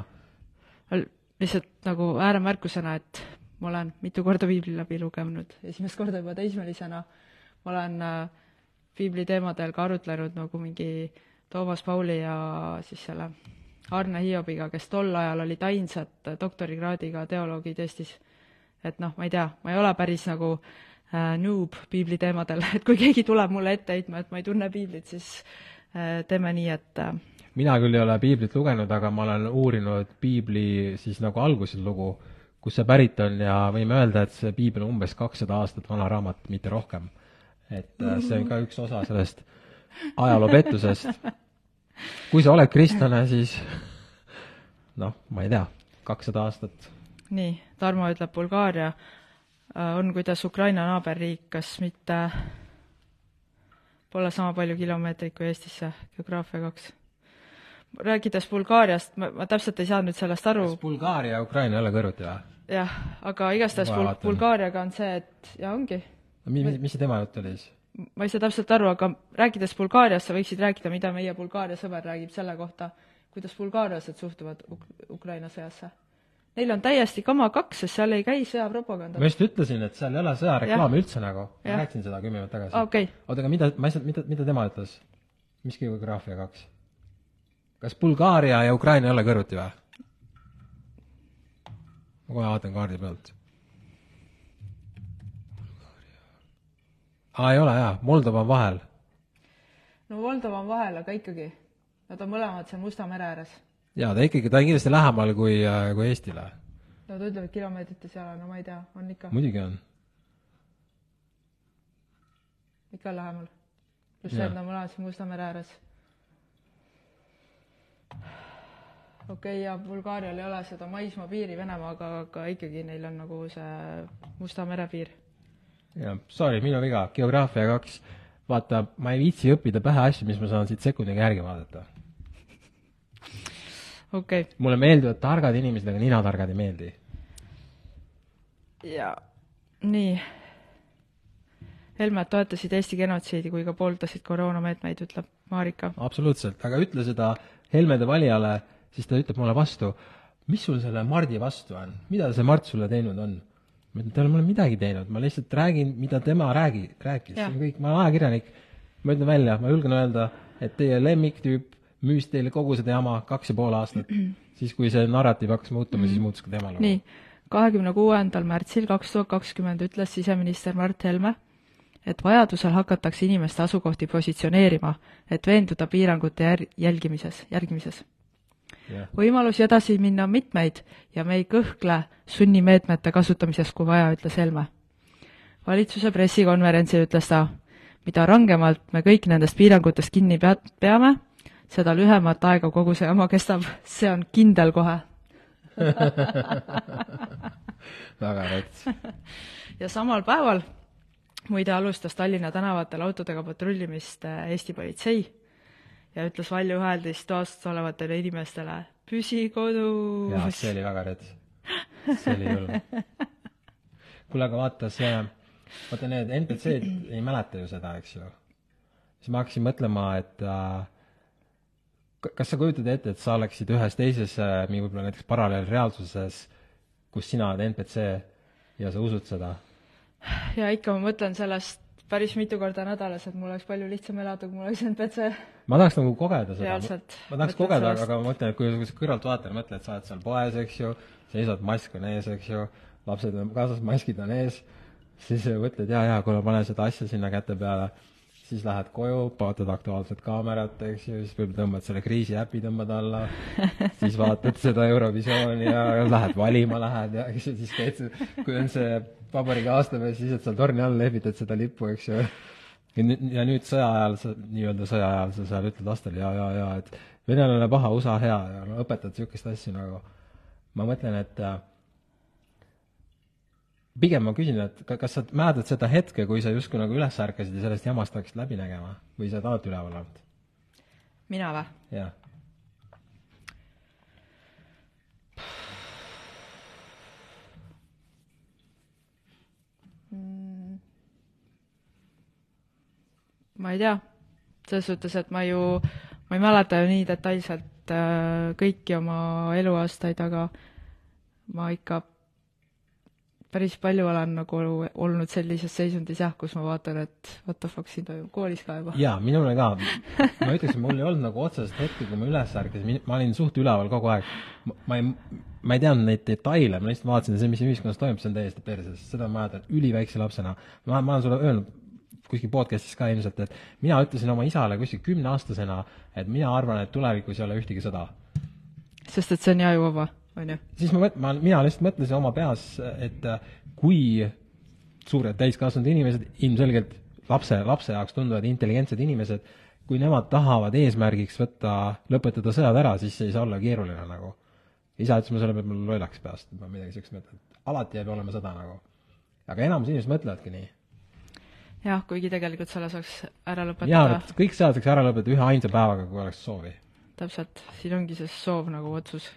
Lihtsalt nagu ääremärkusena, et ma olen mitu korda piibli läbi lugenud, esimest korda juba teismelisena, ma olen piibli teemadel ka arutlenud nagu mingi Toomas Pauli ja siis selle Arne Hiobiga, kes tol ajal olid ainsad doktorikraadiga teoloogid Eestis. Et noh, ma ei tea, ma ei ole päris nagu äh, noob piibli teemadel, et kui keegi tuleb mulle ette heitma, et ma ei tunne piiblit, siis äh, teeme nii, et äh, mina küll ei ole piiblit lugenud, aga ma olen uurinud piibli siis nagu alguses lugu, kus see pärit on ja võime öelda, et see piibel on umbes kakssada aastat vana raamat, mitte rohkem. Et äh, see on ka üks osa sellest ajaloopettusest. Kui sa oled kristlane, siis noh, ma ei tea, kakssada aastat. nii, Tarmo ütleb, Bulgaaria äh, on kuidas Ukraina naaberriik, kas mitte pole sama palju kilomeetreid kui Eestisse, geograafia kaks. Rääkides Bulgaariast, ma, ma täpselt ei saa nüüd sellest aru. Kas Bulgaaria ja Ukraina ei ole kõrvuti või? Jah, aga igastahes Bul Bulgaariaga on see, et ja ongi. Mis, mis see tema jutt oli siis? Ma ei saa täpselt aru, aga rääkides Bulgaariast, sa võiksid rääkida, mida meie Bulgaaria sõber räägib selle kohta, kuidas bulgaariased suhtuvad Uk Ukraina sõjasse. Neil on täiesti kama kaks, sest seal ei käi sõjapropaganda. Ma just ütlesin, et seal ei ole sõjareklaami üldse nagu. Ma rääksin seda kümme minutit tagasi. Okay. Oota, aga mida, ma ei saa, mida, mida tema ütles? Mis geograafia kaks? Kas Bulgaaria ja Ukraina ei ole kõrvuti või? Ma kohe vaatan kaardi pealt. Aa, ei ole, jah. Moldova on vahel. No Moldova on vahel, aga ikkagi. Nad on mõlemad seal Musta mere ääres. Jaa, ta ikkagi, ta on kindlasti lähemal kui, kui Eestile. No ta ütleb, et kilomeetrite seal, no ma ei tea, on ikka. Muidugi on. Ikka lähemal. Plus see, et nad mõlemad seal Musta mere ääres. Okei, okay, ja Bulgaarial ei ole seda maismaa piiri Venemaaga, aga ikkagi neil on nagu see Musta mere piir. Ja, sorry, minu viga, geograafia kaks. Vaata, ma ei viitsi õppida pähe asju, mis ma saan siit sekundiga järgi vaadata. Okei. Okay. Mulle meeldivad targad inimesed, aga nina targad ei meeldi. Ja, nii. Helmed toetasid Eesti genotsiidi, kui ka pooldasid koroonameetmeid, ütleb Marika. Absoluutselt, aga ütle seda Helmede valijale, siis ta ütleb mulle vastu, mis sul selle Mardi vastu on? Mida see Mart sulle teinud on? Ma ütlen, ta ei ole mulle midagi teinud, ma lihtsalt räägin, mida tema räägi, rääkis. Kõik, ma olen ajakirjanik, ma ütlen välja, ma julgen öelda, et teie lemmiktüüp müüs teile kogu seda jama kaks ja pool aastat. Siis, kui see narratiiv hakkas muutuma, mm. siis muutus ka tema lugu. Nii, kahekümne kuuendal märtsil kaks tuhat kakskümmend ütles siseminister Mart Helme, et vajadusel hakatakse inimeste asukohti positsioneerima, et veenduda piirangute jälgimises, järgimises. Yeah. Võimalusi edasi minna on mitmeid ja me ei kõhkle sunnimeetmete kasutamisest, kui vaja, ütles Helme. Valitsuse pressikonverentsil ütles ta, mida rangemalt me kõik nendest piirangutest kinni peame, seda lühemat aega kogu see jama kestab, see on kindel kohe. Väga rets. Ja samal päeval muide alustas Tallinna tänavatel autodega patrullimist Eesti politsei ja ütles valjuhääldist toast olevatele inimestele, püsi kodus. Jaa, see oli väga rets. See oli julm. Kuule, aga vaata see, vaata need N P C-d ei mäleta ju seda, eks ju. Siis ma hakkasin mõtlema, et äh, kas sa kujutad ette, et sa oleksid ühes teises, mingi võib-olla näiteks paralleelreaalsuses, kus sina oled N P C ja sa usud seda? Ja ikka ma mõtlen sellest päris mitu korda nädalas, et mul oleks palju lihtsam elada, kui mul oleks N P C. Ma tahaks nagu kogeda seda. Reaalselt. Ma tahaks kogeda, sellest. Aga ma mõtlen, et kui sa kõrvalt vaatad, mõtled, et sa oled seal poes, eks ju, seisad, mask on ees, eks ju, lapsed on kaasas, maskid on ees, siis mõtled, jaa, jaa, kui ma panen seda asja sinna käte peale, siis lähed koju, vaatad aktuaalset kaamerat, eks ju, siis võib tõmbad selle kriisi äpi tõmbad alla, siis vaatad seda Eurovisiooni ja lähed valima, lähed ja eks ju, siis käid, kui on see vabariigi aastapäev, siis et seal torni all lehvitad seda lippu, eks ju. Ja nüüd sõja ajal, nii-öelda sõja ajal sa seal ütled lastele, ja, ja, ja, et venelane paha, U S A hea ja no, õpetad sihukest asju nagu. Ma mõtlen, et pigem ma küsin, et kas sa mäletad seda hetke, kui sa justkui nagu üles ärkasid ja sellest jamast hakkasid läbi nägema? Või sa oled üleval olnud? Mina või? Jah. Ma ei tea, selles suhtes, et ma ju, ma ei mäleta ju nii detailselt äh, kõiki oma eluaastaid, aga ma ikka päris palju olen nagu olnud sellises seisundis jah, kus ma vaatan, et what the fuck siin toimub koolis ka juba. Jaa, minule ka. Ma ütleks, et mul ei olnud nagu otsest hetke, kui ma üles ärkasin, ma olin suht üleval kogu aeg. Ma ei, ma ei teadnud neid detaile, ma lihtsalt vaatasin, see, mis ühiskonnas toimub, see on täiesti perses, seda ma mäletan, üliväikse lapsena. ma, ma olen sulle öelnud kuskil podcastis ka ilmselt, et mina ütlesin oma isale kuskil kümneaastasena, et mina arvan, et tulevikus ei ole ühtegi sõda. Sest et see on jajuvaba, on ju? Siis ma, ma, mina lihtsalt mõtlesin oma peas, et kui suured täiskasvanud inimesed, ilmselgelt lapse, lapse jaoks tunduvad intelligentsed inimesed, kui nemad tahavad eesmärgiks võtta, lõpetada sõjad ära, siis ei saa olla keeruline nagu. Isa ütles, ma selle peab mul lollaks peast, ma midagi selleks mõtlen. Alati jääb olema sõda nagu. Aga enamus inimesed mõtlevadki nii. Jah, kuigi tegelikult selle saaks ära lõpetada. Jaa, kõik sõjad saaks ära lõpetada ühe ainsa päevaga, kui oleks soovi. Täpselt, siin ongi see soov nagu otsus.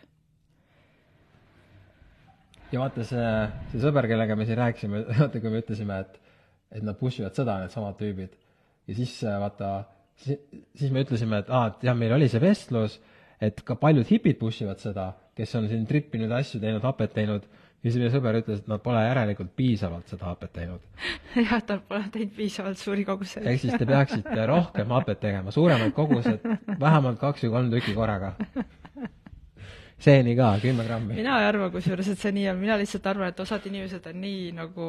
Ja vaata see, see sõber, kellega me siin rääkisime, vaata kui me ütlesime, et, et nad pushivad sõda, need samad tüübid. Ja siis vaata, siis, siis me ütlesime, et, aa, et jah, meil oli see vestlus, et ka paljud hipid pushivad seda, kes on siin trippinud asju teinud, hapet teinud, ja siis meie sõber ütles, et nad pole järelikult piisavalt seda hapet teinud. jah, et nad pole teinud piisavalt suuri koguseid. Ehk siis te peaksite rohkem hapet tegema, suuremad kogused, vähemalt kaks või kolm tükki korraga. Seeni ka, kümme grammi. Mina ei arva kusjuures, et see nii on. Mina lihtsalt arvan, et osad inimesed on nii nagu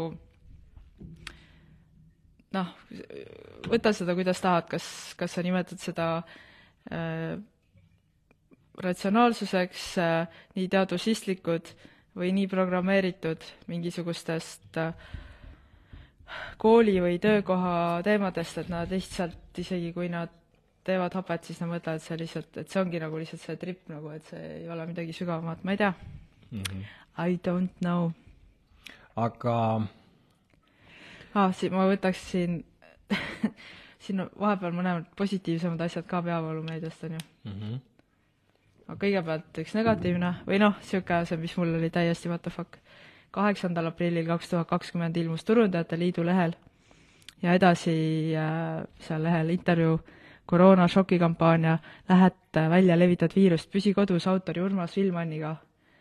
noh, võta seda, kuidas tahad, kas, kas sa nimetad seda äh, ratsionaalsuseks, äh, nii teadusistlikud või nii programmeeritud mingisugustest äh, kooli või töökoha teemadest, et nad lihtsalt, isegi kui nad teevad hapet, siis nad mõtlevad see lihtsalt, et see ongi nagu lihtsalt see trip, nagu, et see ei ole midagi sügavamat, ma ei tea. Mm-hmm. I don't know. Aga ah, si- ma võtaks siin siin vahepeal mõlemad positiivsemad asjad ka peavoolumeediast, on ju. Mm-hmm. Aga kõigepealt üks negatiivne, või noh, siuke see, mis mul oli täiesti what the fuck. kaheksandal aprillil kaks tuhat kakskümmend ilmus Turundajate Liidu lehel ja edasi äh, seal lehel intervjuu koroona šokikampaania lähed välja levitad viirust, püsi kodus autori Urmas Vilmanniga.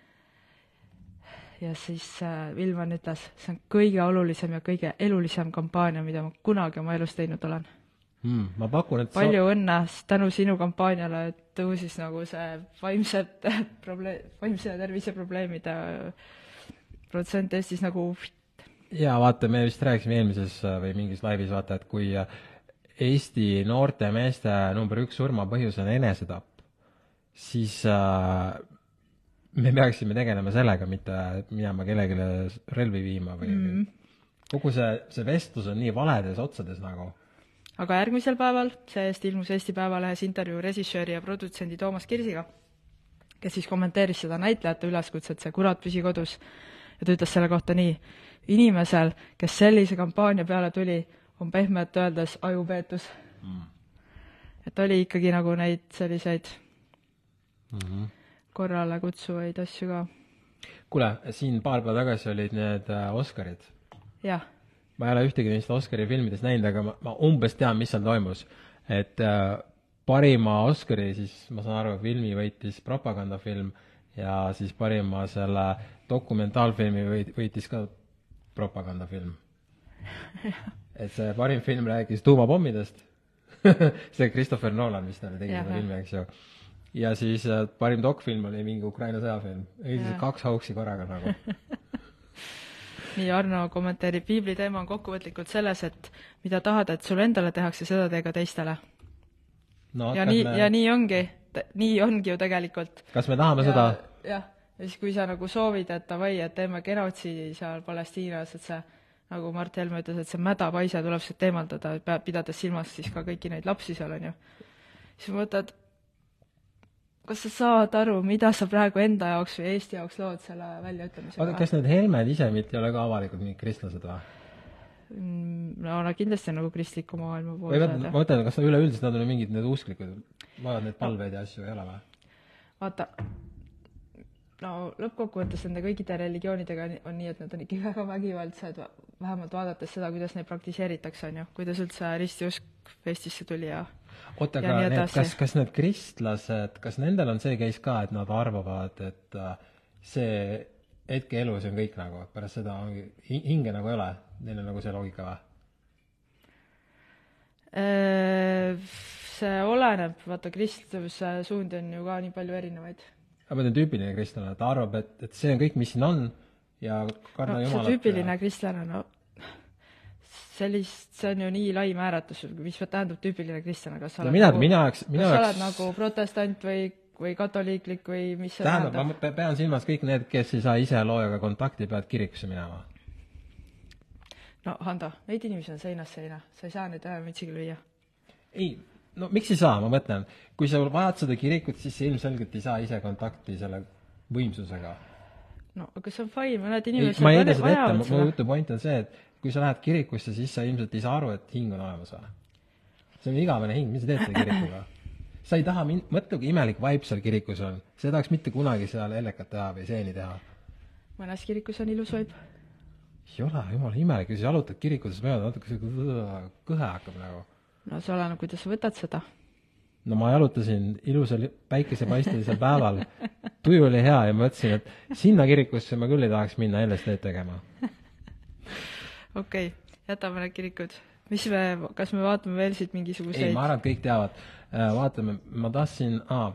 Ja siis äh, Vilman ütles, see on kõige olulisem ja kõige elulisem kampaania, mida ma kunagi oma elus teinud olen. Hmm, ma pakun, et palju sa... õnne tänu sinu kampaaniale, et tõusis nagu see vaimset probleem, vaimse tervise probleemide protsent Eestis nagu... Ja vaata, me vist rääkisime eelmises või mingis laivis, vaata, et kui Eesti noorte meeste number üks surmapõhjus on enesetapp, siis äh, me peaksime tegelema sellega, mitte minema kellelegi relvi viima või mm. kogu see, see vestlus on nii valedes otsades nagu. Aga järgmisel päeval, see-eest ilmus Eesti Päevalehes intervjuu režissööri ja produtsendi Toomas Kirsiga, kes siis kommenteeris seda näitlejate üleskutset, see kurat püsi kodus, ja ta ütles selle kohta nii, inimesel, kes sellise kampaania peale tuli, on pehmet öeldes ajupeetus. Mm. Et oli ikkagi nagu neid selliseid mm-hmm. korrale kutsuvaid asju ka. Kuule, siin paar päeva tagasi olid need Oscarid. Jah. Ma ei ole ühtegi neist Oscari filmidest näinud, aga ma, ma umbes tean, mis seal toimus. Et äh, parima Oscari, siis ma saan aru, filmi võitis propagandafilm ja siis parima selle dokumentaalfilmi võitis ka propagandafilm. Et see parim film rääkis tuumapommidest. see Christopher Nolan vist oli tegi seda filmi, eks ju. Ja siis parim dokfilm oli mingi Ukraina sõjafilm. Ei, siis kaks hauksi korraga nagu. Nii Arno kommenteerib, piibli teema on kokkuvõtlikult selles, et mida tahad, et sul endale tehakse, seda tee ka teistele. No, ja, nii, me... ja nii ongi, nii ongi ju tegelikult. Kas me tahame ja, seda? Jah, ja siis kui sa nagu soovid, et vai, et teeme genotsiidi seal Palestiinas, et see nagu Mart Helme ütles, et see mädapaise tuleb sealt eemaldada, pidades silmas siis ka kõiki neid lapsi seal, on ju. Siis mõtled, kas sa saad aru, mida sa praegu enda jaoks või Eesti jaoks lood selle väljaütlemisega? Aga kas need Helmed ise mitte ei ole ka avalikud mingid kristlased või? No nad kindlasti nagu kristliku maailma pool. Või ma mõtlen, kas üleüldiselt nad on mingid need usklikud, vajad need palveid ja asju ei ole või? Vaata, no lõppkokkuvõttes nende kõikide religioonidega on nii, et nad on ikka väga vägivaldsed, vähemalt vaadates seda, kuidas neid praktiseeritakse, on ju, kuidas üldse ristiusk Eestisse tuli ja oota, aga need, kas, kas need kristlased, kas nendel on see case ka, et nad arvavad, et see hetke elus on kõik nagu, pärast seda ongi, hinge nagu ei ole, neil on nagu see loogika või? See oleneb, vaata kristluse suundi on ju ka nii palju erinevaid. aga ma teen tüüpiline kristlane, ta arvab, et, et see on kõik, mis siin on ja karda no, jumalat. see tüüpiline ja... kristlane, no sellist, see on ju nii lai määratus, mis tähendab tüüpiline kristlane, kas sa no, oled, mina, nagu, mina oleks, mina kas oleks... sa oled nagu protestant või, või katoliiklik või mis see tähendab, tähendab? Ma pean silmas kõik need, kes ei saa ise loojaga kontakti, peavad kirikusse minema. No Hando, neid inimesi on seinast seina, sa ei saa neid ühe mütsiga lüüa. Ei, no miks ei saa, ma mõtlen, kui sa vajad seda kirikut, siis ilmselgelt ei saa ise kontakti selle võimsusega. No, aga see on fine, mõned inimesed ma ei eelda seda vajavad ette, mu jutu point on see, et kui sa lähed kirikusse, siis sa ilmselt ei saa aru, et hing on olemas või. See on igavene hing, mis sa teed selle kirikuga? Sa ei taha, min- mõtle, kui imelik vaip seal kirikus on. Sa ei tahaks mitte kunagi seal elekat teha või seeni teha. Mõnes kirikus on ilus vaip. Ei ole, jumal imelik, kui sa jalutad kirikuses mööda, natuke kõhe hakkab nagu. No see olene, kuidas sa võtad seda. No ma jalutasin ilusal päikesepaistelisel päeval. Tuju oli hea ja ma mõtlesin, et sinna kirikusse ma küll ei tahaks minna L S D tegema. Okei, okay, jätame need kirikud. Mis me, kas me vaatame veel siit mingisuguseid? Ei, ma arvan, et kõik teavad. Vaatame, ma tahtsin, aa,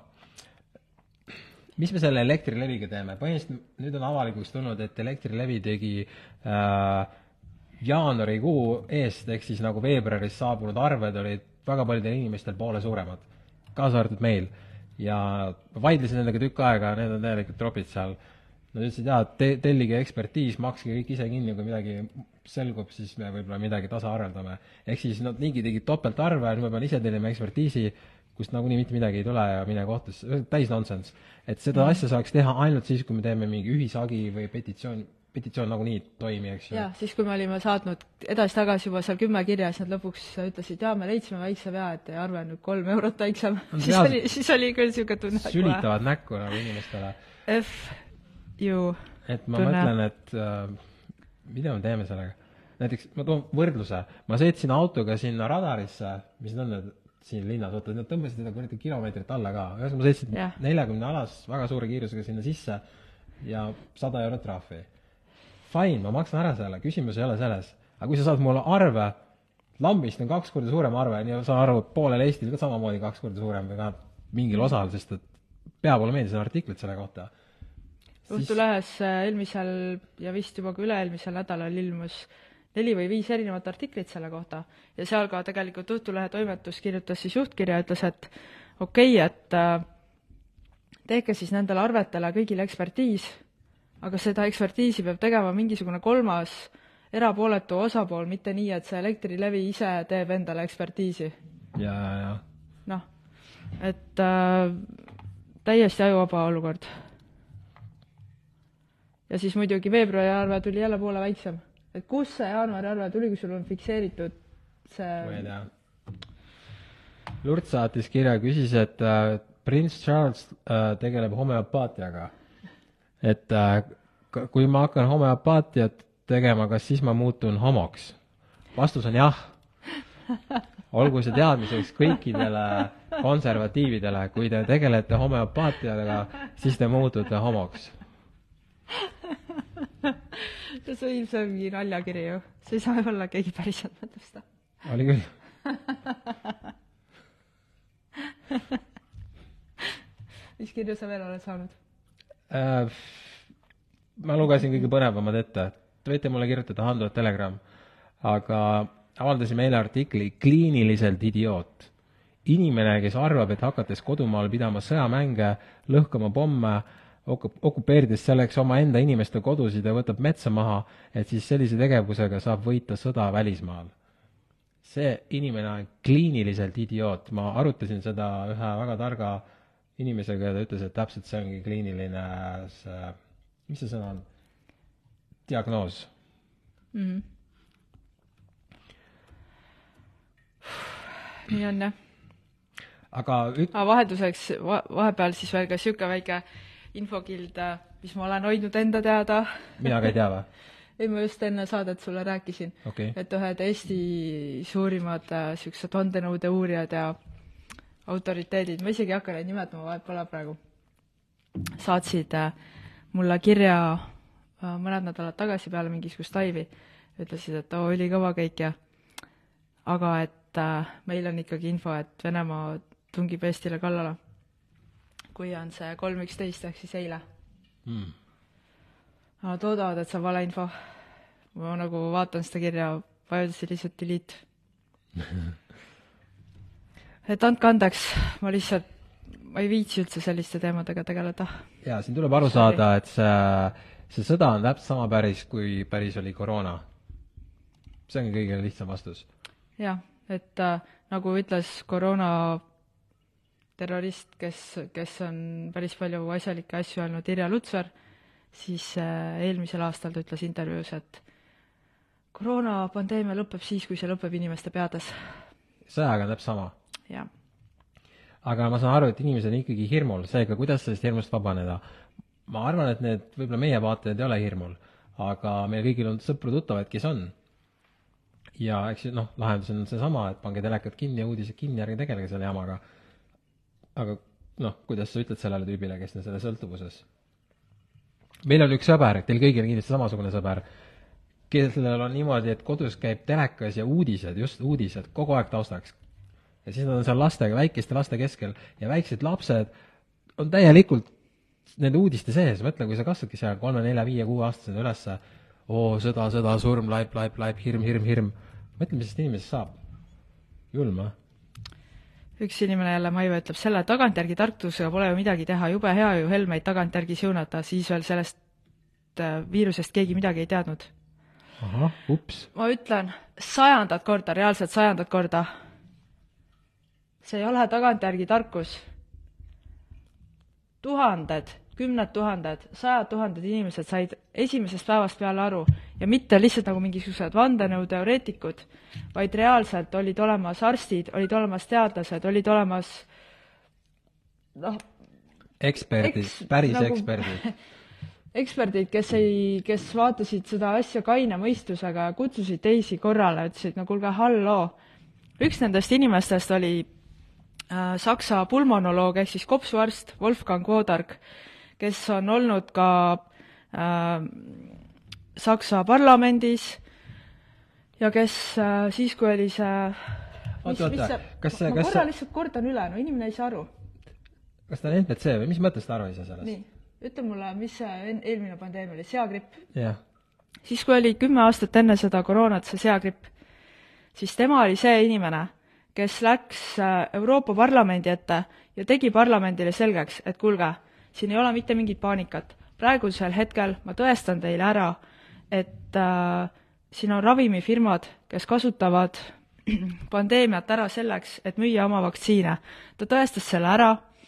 mis me selle Elektrileviga teeme? Põhimõtteliselt nüüd on avalikuks tulnud, et Elektrilevi tegi äh, jaanuarikuu eest, ehk siis nagu veebruaris saabunud arved olid väga paljudel inimestel poole suuremad, kaasa arvatud meil. Ja vaidlesin nendega tükk aega, need on täielikult tropid seal. Nad ütlesid, jaa, te, tellige ekspertiis, makske kõik ise kinni, kui midagi selgub, siis me võib-olla midagi tasa arveldame. Ehk siis nad niigi tegid topelt arve, nüüd ma pean ise tellima ekspertiisi, kust nagunii mitte midagi ei tule ja mine kohtus. Täis nonsense. Et seda mm. asja saaks teha ainult siis, kui me teeme mingi ühisagi või petitsioon, petitsioon nagunii toimi, eks ju. Jaa, siis kui me olime saatnud edasi-tagasi juba seal kümme kirja, siis nad lõpuks ütlesid, jaa, me leidsime väikse vea, et arve on nüüd kolm eurot väiksem. Siis oli, siis oli küll siuke tunne. Sülitavad näkku nagu inimestele. F, ju. Et ma tunne. Mõtlen, et äh, mida me teeme sellega? Näiteks, ma toon võrdluse. Ma sõitsin autoga sinna radarisse, mis on need siin linnas, oota, nad tõmbasid seda kuradi kilomeetrit alla ka. Ühesõnaga, ma sõitsin yeah. neljakümne alas väga suure kiirusega sinna sisse ja sada eurot trahvi. Fine, ma maksan ära selle, küsimus ei ole selles. Aga kui sa saad mulle arve, lambist on kaks korda suurem arve, nii saan aru, et poolel Eestil ka samamoodi kaks korda suurem või ka mingil osal, sest et peab olema meeldis artiklit selle kohta. Õhtulehes eelmisel ja vist juba ka üle-eelmisel nädalal ilmus neli või viis erinevat artiklit selle kohta ja seal ka tegelikult Õhtulehe toimetus kirjutas siis juhtkirja ja ütles, et okei, okay, et äh, tehke siis nendele arvetele kõigile ekspertiis, aga seda ekspertiisi peab tegema mingisugune kolmas erapooletu osapool, mitte nii, et see Elektrilevi ise teeb endale ekspertiisi. Ja, ja, ja. Noh, et äh, täiesti ajuvaba olukord. Ja siis muidugi veebruari arve tuli jälle poole väiksem. Et kus see jaanuari arve tuli, kui sul on fikseeritud see... Ma ei tea. Lurt saatis kirja, küsis, et äh, Prince Charles äh, tegeleb homeopaatiaga. Et äh, kui ma hakkan homeopaatiat tegema, kas siis ma muutun homoks? Vastus on jah. Olgu see teadmiseks kõikidele konservatiividele. Kui te tegelete homeopaatiaga, siis te muutute homoks. See on ilmselt mingi naljakiri ju. See ei saa olla keegi päriselt mõtleb seda. Oli küll. Mis kirju sa veel oled saanud? Äh, ma lugesin kõige põnevamad ette. Te võite mulle kirjutada Hando Telegram. Aga avaldasime eile artikli Kliiniliselt idioot. Inimene, kes arvab, et hakates kodumaal pidama sõjamänge, lõhkama pomme, okupeerides selleks oma enda inimeste kodusid ja võtab metsa maha, et siis sellise tegevusega saab võita sõda välismaal. See inimene on kliiniliselt idioot. Ma arutasin seda ühe väga targa inimesega ja ta ütles, et täpselt see ongi kliiniline see, mis see sõna on? Diagnoos. Mm-hmm. Nii on, jah. Aga ük... ah, vahelduseks, vahepeal siis veel ka siuke väike infokild, mis ma olen hoidnud enda teada. Mina ka ei tea või? Ei, ma just enne saadet sulle rääkisin, okay. Et ühed Eesti suurimad siuksed vandenõude uurijad ja autoriteedid, ma isegi ei hakka neid nimetama, vahet pole praegu, saatsid mulle kirja mõned nädalad tagasi peale mingisugust laivi, ütlesid, et oo, oli kõva kõik ja aga et meil on ikkagi info, et Venemaa tungib Eestile kallale. kui on see kolm üksteist ehk siis eile. Mm. Nad oodavad, et see on valeinfo. Ma nagu vaatan seda kirja, vajutasin lihtsalt delete. et andke andeks, ma lihtsalt, ma ei viitsi üldse selliste teemadega tegeleda. Ja siin tuleb aru saada, et see, see sõda on täpselt sama päris, kui päris oli koroona. See on kõige lihtsam vastus. Jah, et äh, nagu ütles koroona terrorist, kes, kes on päris palju asjalikke asju öelnud Irja Lutsar, siis äh, eelmisel aastal ta ütles intervjuus, et koroonapandeemia lõpeb siis, kui see lõpeb inimeste peades. Sõjaga on täpselt sama. Jah. Aga ma saan aru, et inimesed on ikkagi hirmul, seega kuidas sellest hirmust vabaneda? Ma arvan, et need võib-olla meie vaatajad ei ole hirmul, aga meil kõigil on sõpru-tuttavad, kes on. Ja eks noh, lahendus on see sama, et pange telekad kinni ja uudised kinni, ärge tegelege selle jamaga. Aga noh, kuidas sa ütled sellele tüübile, kes on selle sõltuvuses? Meil on üks sõber, teil kõigil on kindlasti samasugune sõber, kellel on niimoodi, et kodus käib telekas ja uudised, just uudised, kogu aeg taustaks. Ja siis nad on seal lastega, väikeste laste keskel ja väiksed lapsed on täielikult nende uudiste sees. Mõtle, kui sa kasvadki seal kolme, nelja, viie, kuue aastasena ülesse, oo, sõda, sõda, surm, laip, laip, laip, hirm, hirm, hirm. Mõtle, mis sest inimesest saab. Julma. Üks inimene jälle Maive ütleb, selle tagantjärgi tarktusega pole ju midagi teha, jube hea ju Helmeid tagantjärgi siunata, siis veel sellest viirusest keegi midagi ei teadnud. Aha, ups. Ma ütlen, sajandat korda, reaalselt sajandat korda. See ei ole tagantjärgi tarkus. Tuhanded, kümned tuhanded, sajad tuhanded inimesed said esimesest päevast peale aru ja mitte lihtsalt nagu mingisugused vandenõuteoreetikud, vaid reaalselt olid olemas arstid, olid olemas teadlased, olid olemas noh, eksperdid, eks, päris nagu, eksperdid. eksperdid, kes, ei, kes vaatasid seda asja kaine mõistusega ja kutsusid teisi korrale, ütlesid, no kuulge, halloo. Üks nendest inimestest oli äh, Saksa pulmonoloog ehk siis kopsuarst Wolfgang Wodarg, kes on olnud ka äh, Saksa parlamendis ja kes äh, siis, kui oli see mis, oota, oota, kas see, ma kas korra see... lihtsalt kordan üle, no inimene ei saa aru. Kas ta on N P C või mis mõttest aru ei saa sellest? Nii, ütle mulle, mis see eelmine pandeemia oli, seagripp. Yeah. Siis, kui oli kümme aastat enne seda koroonat see seagripp, siis tema oli see inimene, kes läks Euroopa Parlamendi ette ja tegi parlamendile selgeks, et kuulge, siin ei ole mitte mingit paanikat. Praegusel hetkel ma tõestan teile ära, et äh, siin on ravimifirmad, kes kasutavad pandeemiat ära selleks, et müüa oma vaktsiine. Ta tõestas selle ära,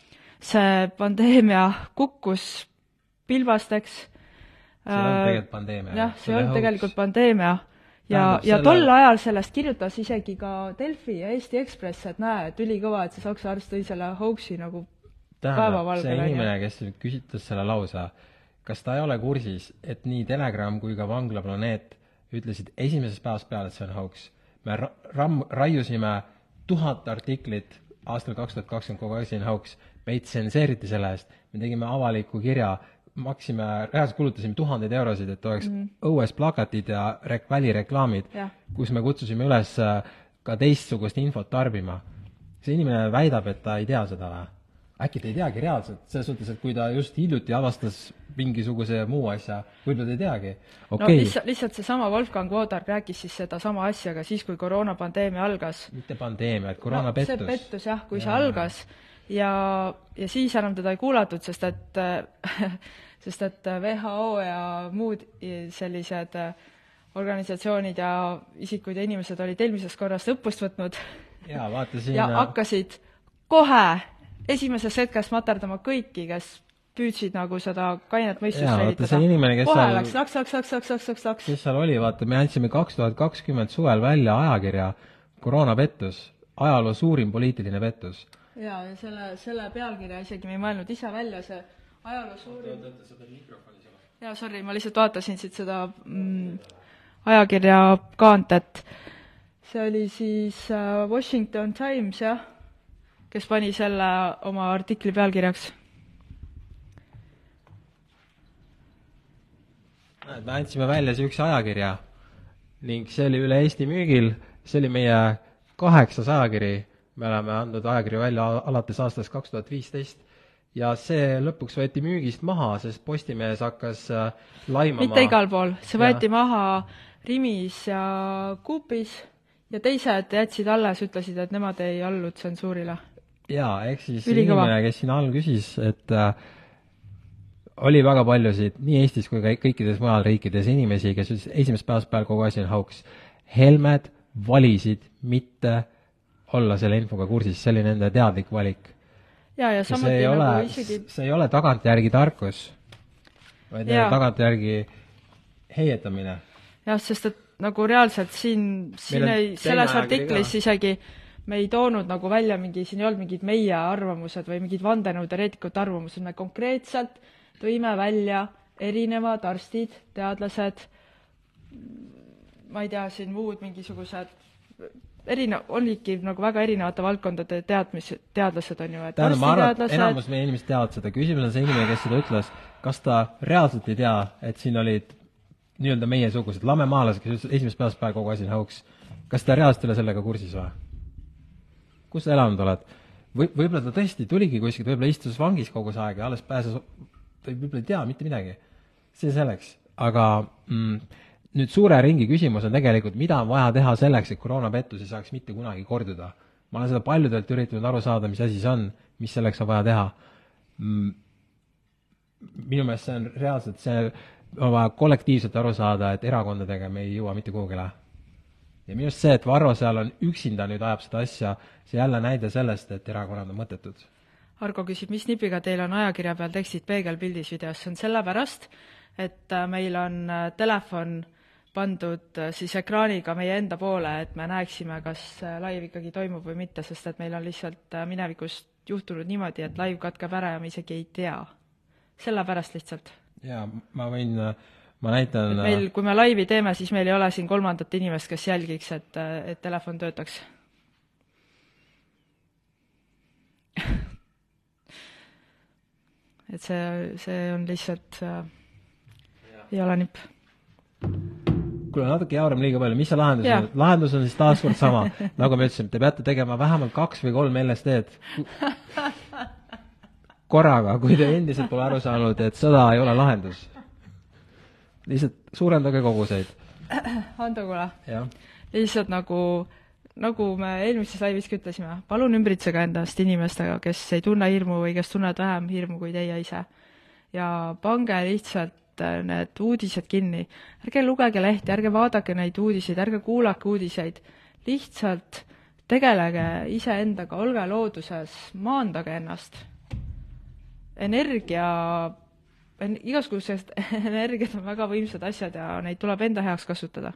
see pandeemia kukkus pilbasteks. See on tegelikult pandeemia. Jah, see on tegelikult pandeemia. Ja, ja selle... tol ajal sellest kirjutas isegi ka Delfi ja Eesti Ekspress, et näe, et ülikõva, et see saksa arst tõi selle hoaxi nagu päevavalgele. See inimene, kes küsitas selle lausa, kas ta ei ole kursis, et nii Telegram kui ka Vangla Planeet ütlesid esimesest päevast peale, et see on hoax. Me ram, raiusime tuhat artiklit aastal kaks tuhat kakskümmend kogu aeg siin hoax. Meid tsenseeriti selle eest. Me tegime avaliku kirja, maksime, reaalselt kulutasime tuhandeid eurosid, et oleks mm. õues plakatid ja rek, välireklaamid, ja. Kus me kutsusime üles ka teistsugust infot tarbima. See inimene väidab, et ta ei tea seda või? Äkki ta ei teagi reaalselt, selles suhtes, et kui ta just hiljuti avastas mingisuguse muu asja, võib-olla ta ei teagi. Okay. No lihtsalt, lihtsalt see sama Wolfgang Wodarg rääkis siis seda sama asja, aga siis, kui koroonapandeemia algas. Mitte pandeemia, et koroonapettus. No, see pettus, jah, kui ja. see algas. Ja, ja siis enam teda ei kuulatud, sest et, sest et W H O ja muud sellised organisatsioonid ja isikud ja inimesed olid eelmisest korrast õppust võtnud. Ja, vaatasin, ja hakkasid kohe esimesest hetkest materdama kõiki, kes püüdsid nagu seda kainet mõistust levitada. Kohe läks laks, laks, laks, laks, laks, laks, laks. Kes seal oli, vaata, me andsime kaks tuhat kakskümmend suvel välja ajakirja Koroonapettus, ajaloo suurim poliitiline pettus. Ja, ja selle, selle pealkirja isegi me ei mõelnud ise välja, see ajaloo suurim... Ja, sorry, ma lihtsalt vaatasin siit seda mm, ajakirja kaant, et see oli siis uh, Washington Times, jah, kes pani selle oma artikli pealkirjaks. Me andsime välja siukse ajakirja ning see oli üle Eesti müügil, see oli meie kaheksas ajakiri, me oleme andnud ajakirju välja alates aastast kaks tuhat viisteist ja see lõpuks võeti müügist maha, sest Postimees hakkas äh, laimama mitte igal pool, see võeti ja. maha Rimis ja Coopis ja teised jätsid alles, ütlesid, et nemad ei allu tsensuurile. jaa, ehk siis Ülikõva. inimene, kes siin all küsis, et äh, oli väga paljusid, nii Eestis kui ka kõikides mujal riikides inimesi, kes ütles esimest päevast peal kogu asi on hauks. Helmed valisid mitte olla selle infoga kursis, see oli nende teadlik valik. ja, ja Ja samuti see ei nagu ole, isegi see ei ole tagantjärgi tarkus, vaid Jaa. tagantjärgi heietamine. jah, sest et nagu reaalselt siin, siin on ei, teine selles ajakiri artiklis ka. isegi me ei toonud nagu välja mingi, siin ei olnud mingid meie arvamused või mingid vandenõuteoreetikute arvamused, me konkreetselt tõime välja erinevad arstid, teadlased, ma ei tea, siin muud mingisugused erine-, olidki nagu väga erinevate valdkondade teadmis-, teadlased on ju, et tähendab, ma arvan, et arstiteadlased, enamus meie inimesed teavad seda. Küsimus on see inimene, kes seda ütles, kas ta reaalselt ei tea, et siin olid nii-öelda meiesugused lamemaalased, kes ütlesid esimest päevast peale kogu asi on hauks. Kas ta reaalselt ei ole sellega kursis või? Kus sa elanud oled? Või, võib-olla ta tõesti tuligi kuskilt, võib-olla istus vangis kogu see aeg ja alles pääses, ta võib-olla ei tea mitte midagi. See selleks. Aga mm, nüüd suure ringi küsimus on tegelikult, mida on vaja teha selleks, et koroonapettus ei saaks mitte kunagi korduda. Ma olen seda paljudelt üritanud aru saada, mis asi see on, mis selleks on vaja teha. Mm, minu meelest see on reaalselt, see on vaja kollektiivselt aru saada, et erakondadega me ei jõua mitte kuhugile. Ja minu arust see, et Varro seal on üksinda nüüd ajab seda asja, see jälle näide sellest, et erakonnad on mõttetud. Argo küsib, mis nipiga teil on ajakirja peal tekstid peegelpildis videos? See on sellepärast, et meil on telefon pandud siis ekraaniga meie enda poole, et me näeksime, kas live ikkagi toimub või mitte, sest et meil on lihtsalt minevikust juhtunud niimoodi, et live katkeb ära ja me isegi ei tea. Sellepärast lihtsalt. Jaa, ma võin, ma näitan... Et meil, kui me laivi teeme, siis meil ei ole siin kolmandat inimest, kes jälgiks, et, et telefon töötaks. et see, see on lihtsalt äh, ei ole nipp. Kuule, natuke jaurem liiga palju. Mis see lahendus on? Lahendus on siis taas kord sama. Nagu me ütlesin, te peate tegema vähemalt kaks või kolm L S D-d. Korraga, kui te endiselt pole aru saanud, et sõda ei ole lahendus. Lihtsalt suurendage koguseid. Ando, kuule. Jah. Lihtsalt nagu, nagu me eelmises laiviski ütlesime, palun ümbritsege endast inimestega, kes ei tunne hirmu või kes tunnevad vähem hirmu kui teie ise. Ja pange lihtsalt need uudised kinni. Ärge lugege lehti, ärge vaadake neid uudiseid, ärge kuulake uudiseid. Lihtsalt tegelege iseendaga, olge looduses, maandage ennast. Energia, igasugusest energiat on väga võimsad asjad ja neid tuleb enda heaks kasutada.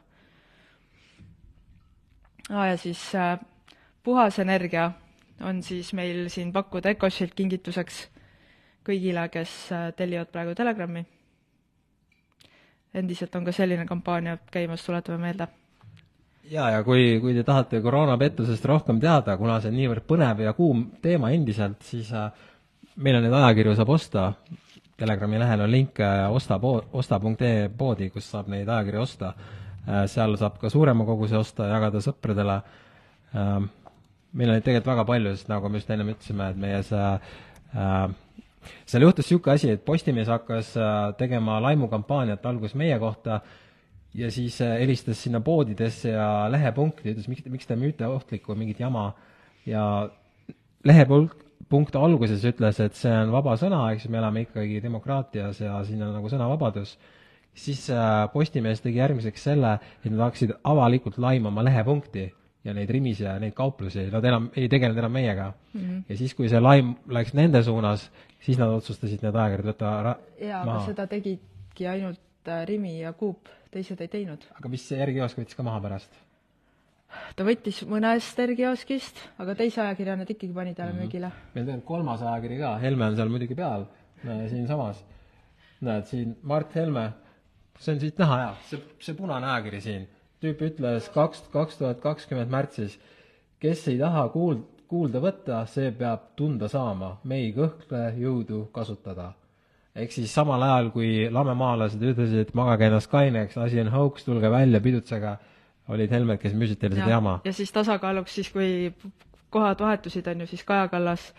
Ah, ja siis äh, puhas energia on siis meil siin pakkuda Ecoshield kingituseks kõigile, kes äh, tellivad praegu Telegrami. Endiselt on ka selline kampaania käimas, tuletame meelde. Ja, ja kui, kui te tahate koroonapettusest rohkem teada, kuna see on niivõrd põnev ja kuum teema endiselt, siis äh, meil on neid ajakirju saab osta. Telegrami lehel on link osta, osta punkt ee poodi, kus saab neid ajakirju osta. Äh, seal saab ka suurema koguse osta ja jagada sõpradele. Äh, meil on neid tegelikult väga palju, sest nagu me just enne ütlesime, et meie see äh, seal juhtus siuke asi, et Postimees hakkas tegema laimukampaaniat algus meie kohta ja siis helistas sinna poodidesse ja lehepunkti ja ütles, miks, miks te müüte ohtlikku mingit jama ja lehepunkt alguses ütles, et see on vaba sõna, eks me elame ikkagi demokraatias ja siin on nagu sõnavabadus. Siis Postimees tegi järgmiseks selle, et nad hakkasid avalikult laimama lehepunkti ja neid rimis ja neid kauplusi, nad enam ei tegelenud enam meiega. Mm-hmm. Ja siis, kui see laim läks nende suunas, siis nad otsustasid need ajakirjad võtta ra- ja, maha. aga seda tegidki ainult Rimi ja Coop, teised ei teinud. Aga mis see järgiosk võttis ka maha pärast? Ta võttis mõnest järgioskist, aga teise ajakirja nad ikkagi pani talle mm-hmm. müügile. Meil tegelikult kolmas ajakiri ka, Helme on seal muidugi peal, siin samas. Näed, siin Mart Helme, see on siit näha, jah, see, see punane ajakiri siin. Tüüp ütles kaks tuhat kakskümmend märtsis, kes ei taha kuuld, kuulda võtta, see peab tunda saama, me ei kõhkle jõudu kasutada. Ehk siis samal ajal, kui lamemaalased ütlesid, et magage ennast kaineks, asi on hauks, tulge välja pidutsega, olid Helmed, kes müüsid teile seda jama. Ja siis tasakaaluks, siis kui kohad vahetusid, on ju, siis Kaja Kallas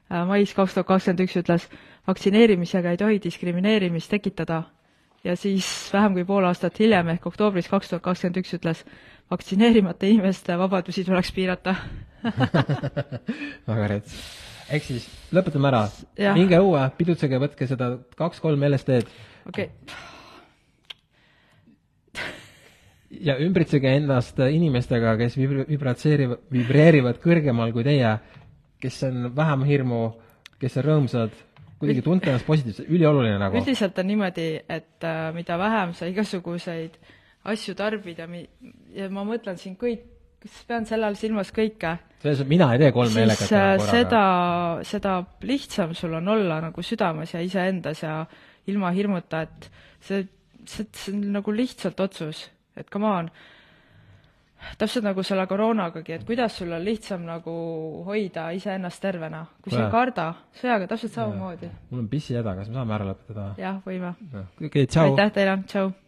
mais kaks tuhat kakskümmend üks ütles, vaktsineerimisega ei tohi diskrimineerimist tekitada ja siis vähem kui pool aastat hiljem ehk oktoobris kaks tuhat kakskümmend üks ütles, vaktsineerimata inimeste vabadusi tuleks piirata. Väga rets. Ehk siis lõpetame ära. Ja. Minge õue, pidutsege, võtke seda kaks-kolm L S D-d. Okei. Ja ümbritsege endast inimestega, kes vibratseerivad, vibreerivad kõrgemal kui teie, kes on vähem hirmu, kes on rõõmsad, kuidagi tunte ennast positiivselt, ülioluline nagu. Üldiselt on niimoodi, et äh, mida vähem sa igasuguseid asju tarbid ja, mi ja ma mõtlen siin kõik, kas pean selle all silmas kõike, selles, et mina ei tee kolm elekat siis äh, seda, seda lihtsam sul on olla nagu südames ja iseendas ja ilma hirmuta, et see, see, see on nagu lihtsalt otsus. Et come on, täpselt nagu selle koroonagagi, et kuidas sul on lihtsam nagu hoida iseennast tervena. Kui sa ei karda, sõjaga täpselt samamoodi. Mul on pissi häda, kas me saame ära lõpetada? Jah, võime. Okay, tšau. Aitäh teile, tšau.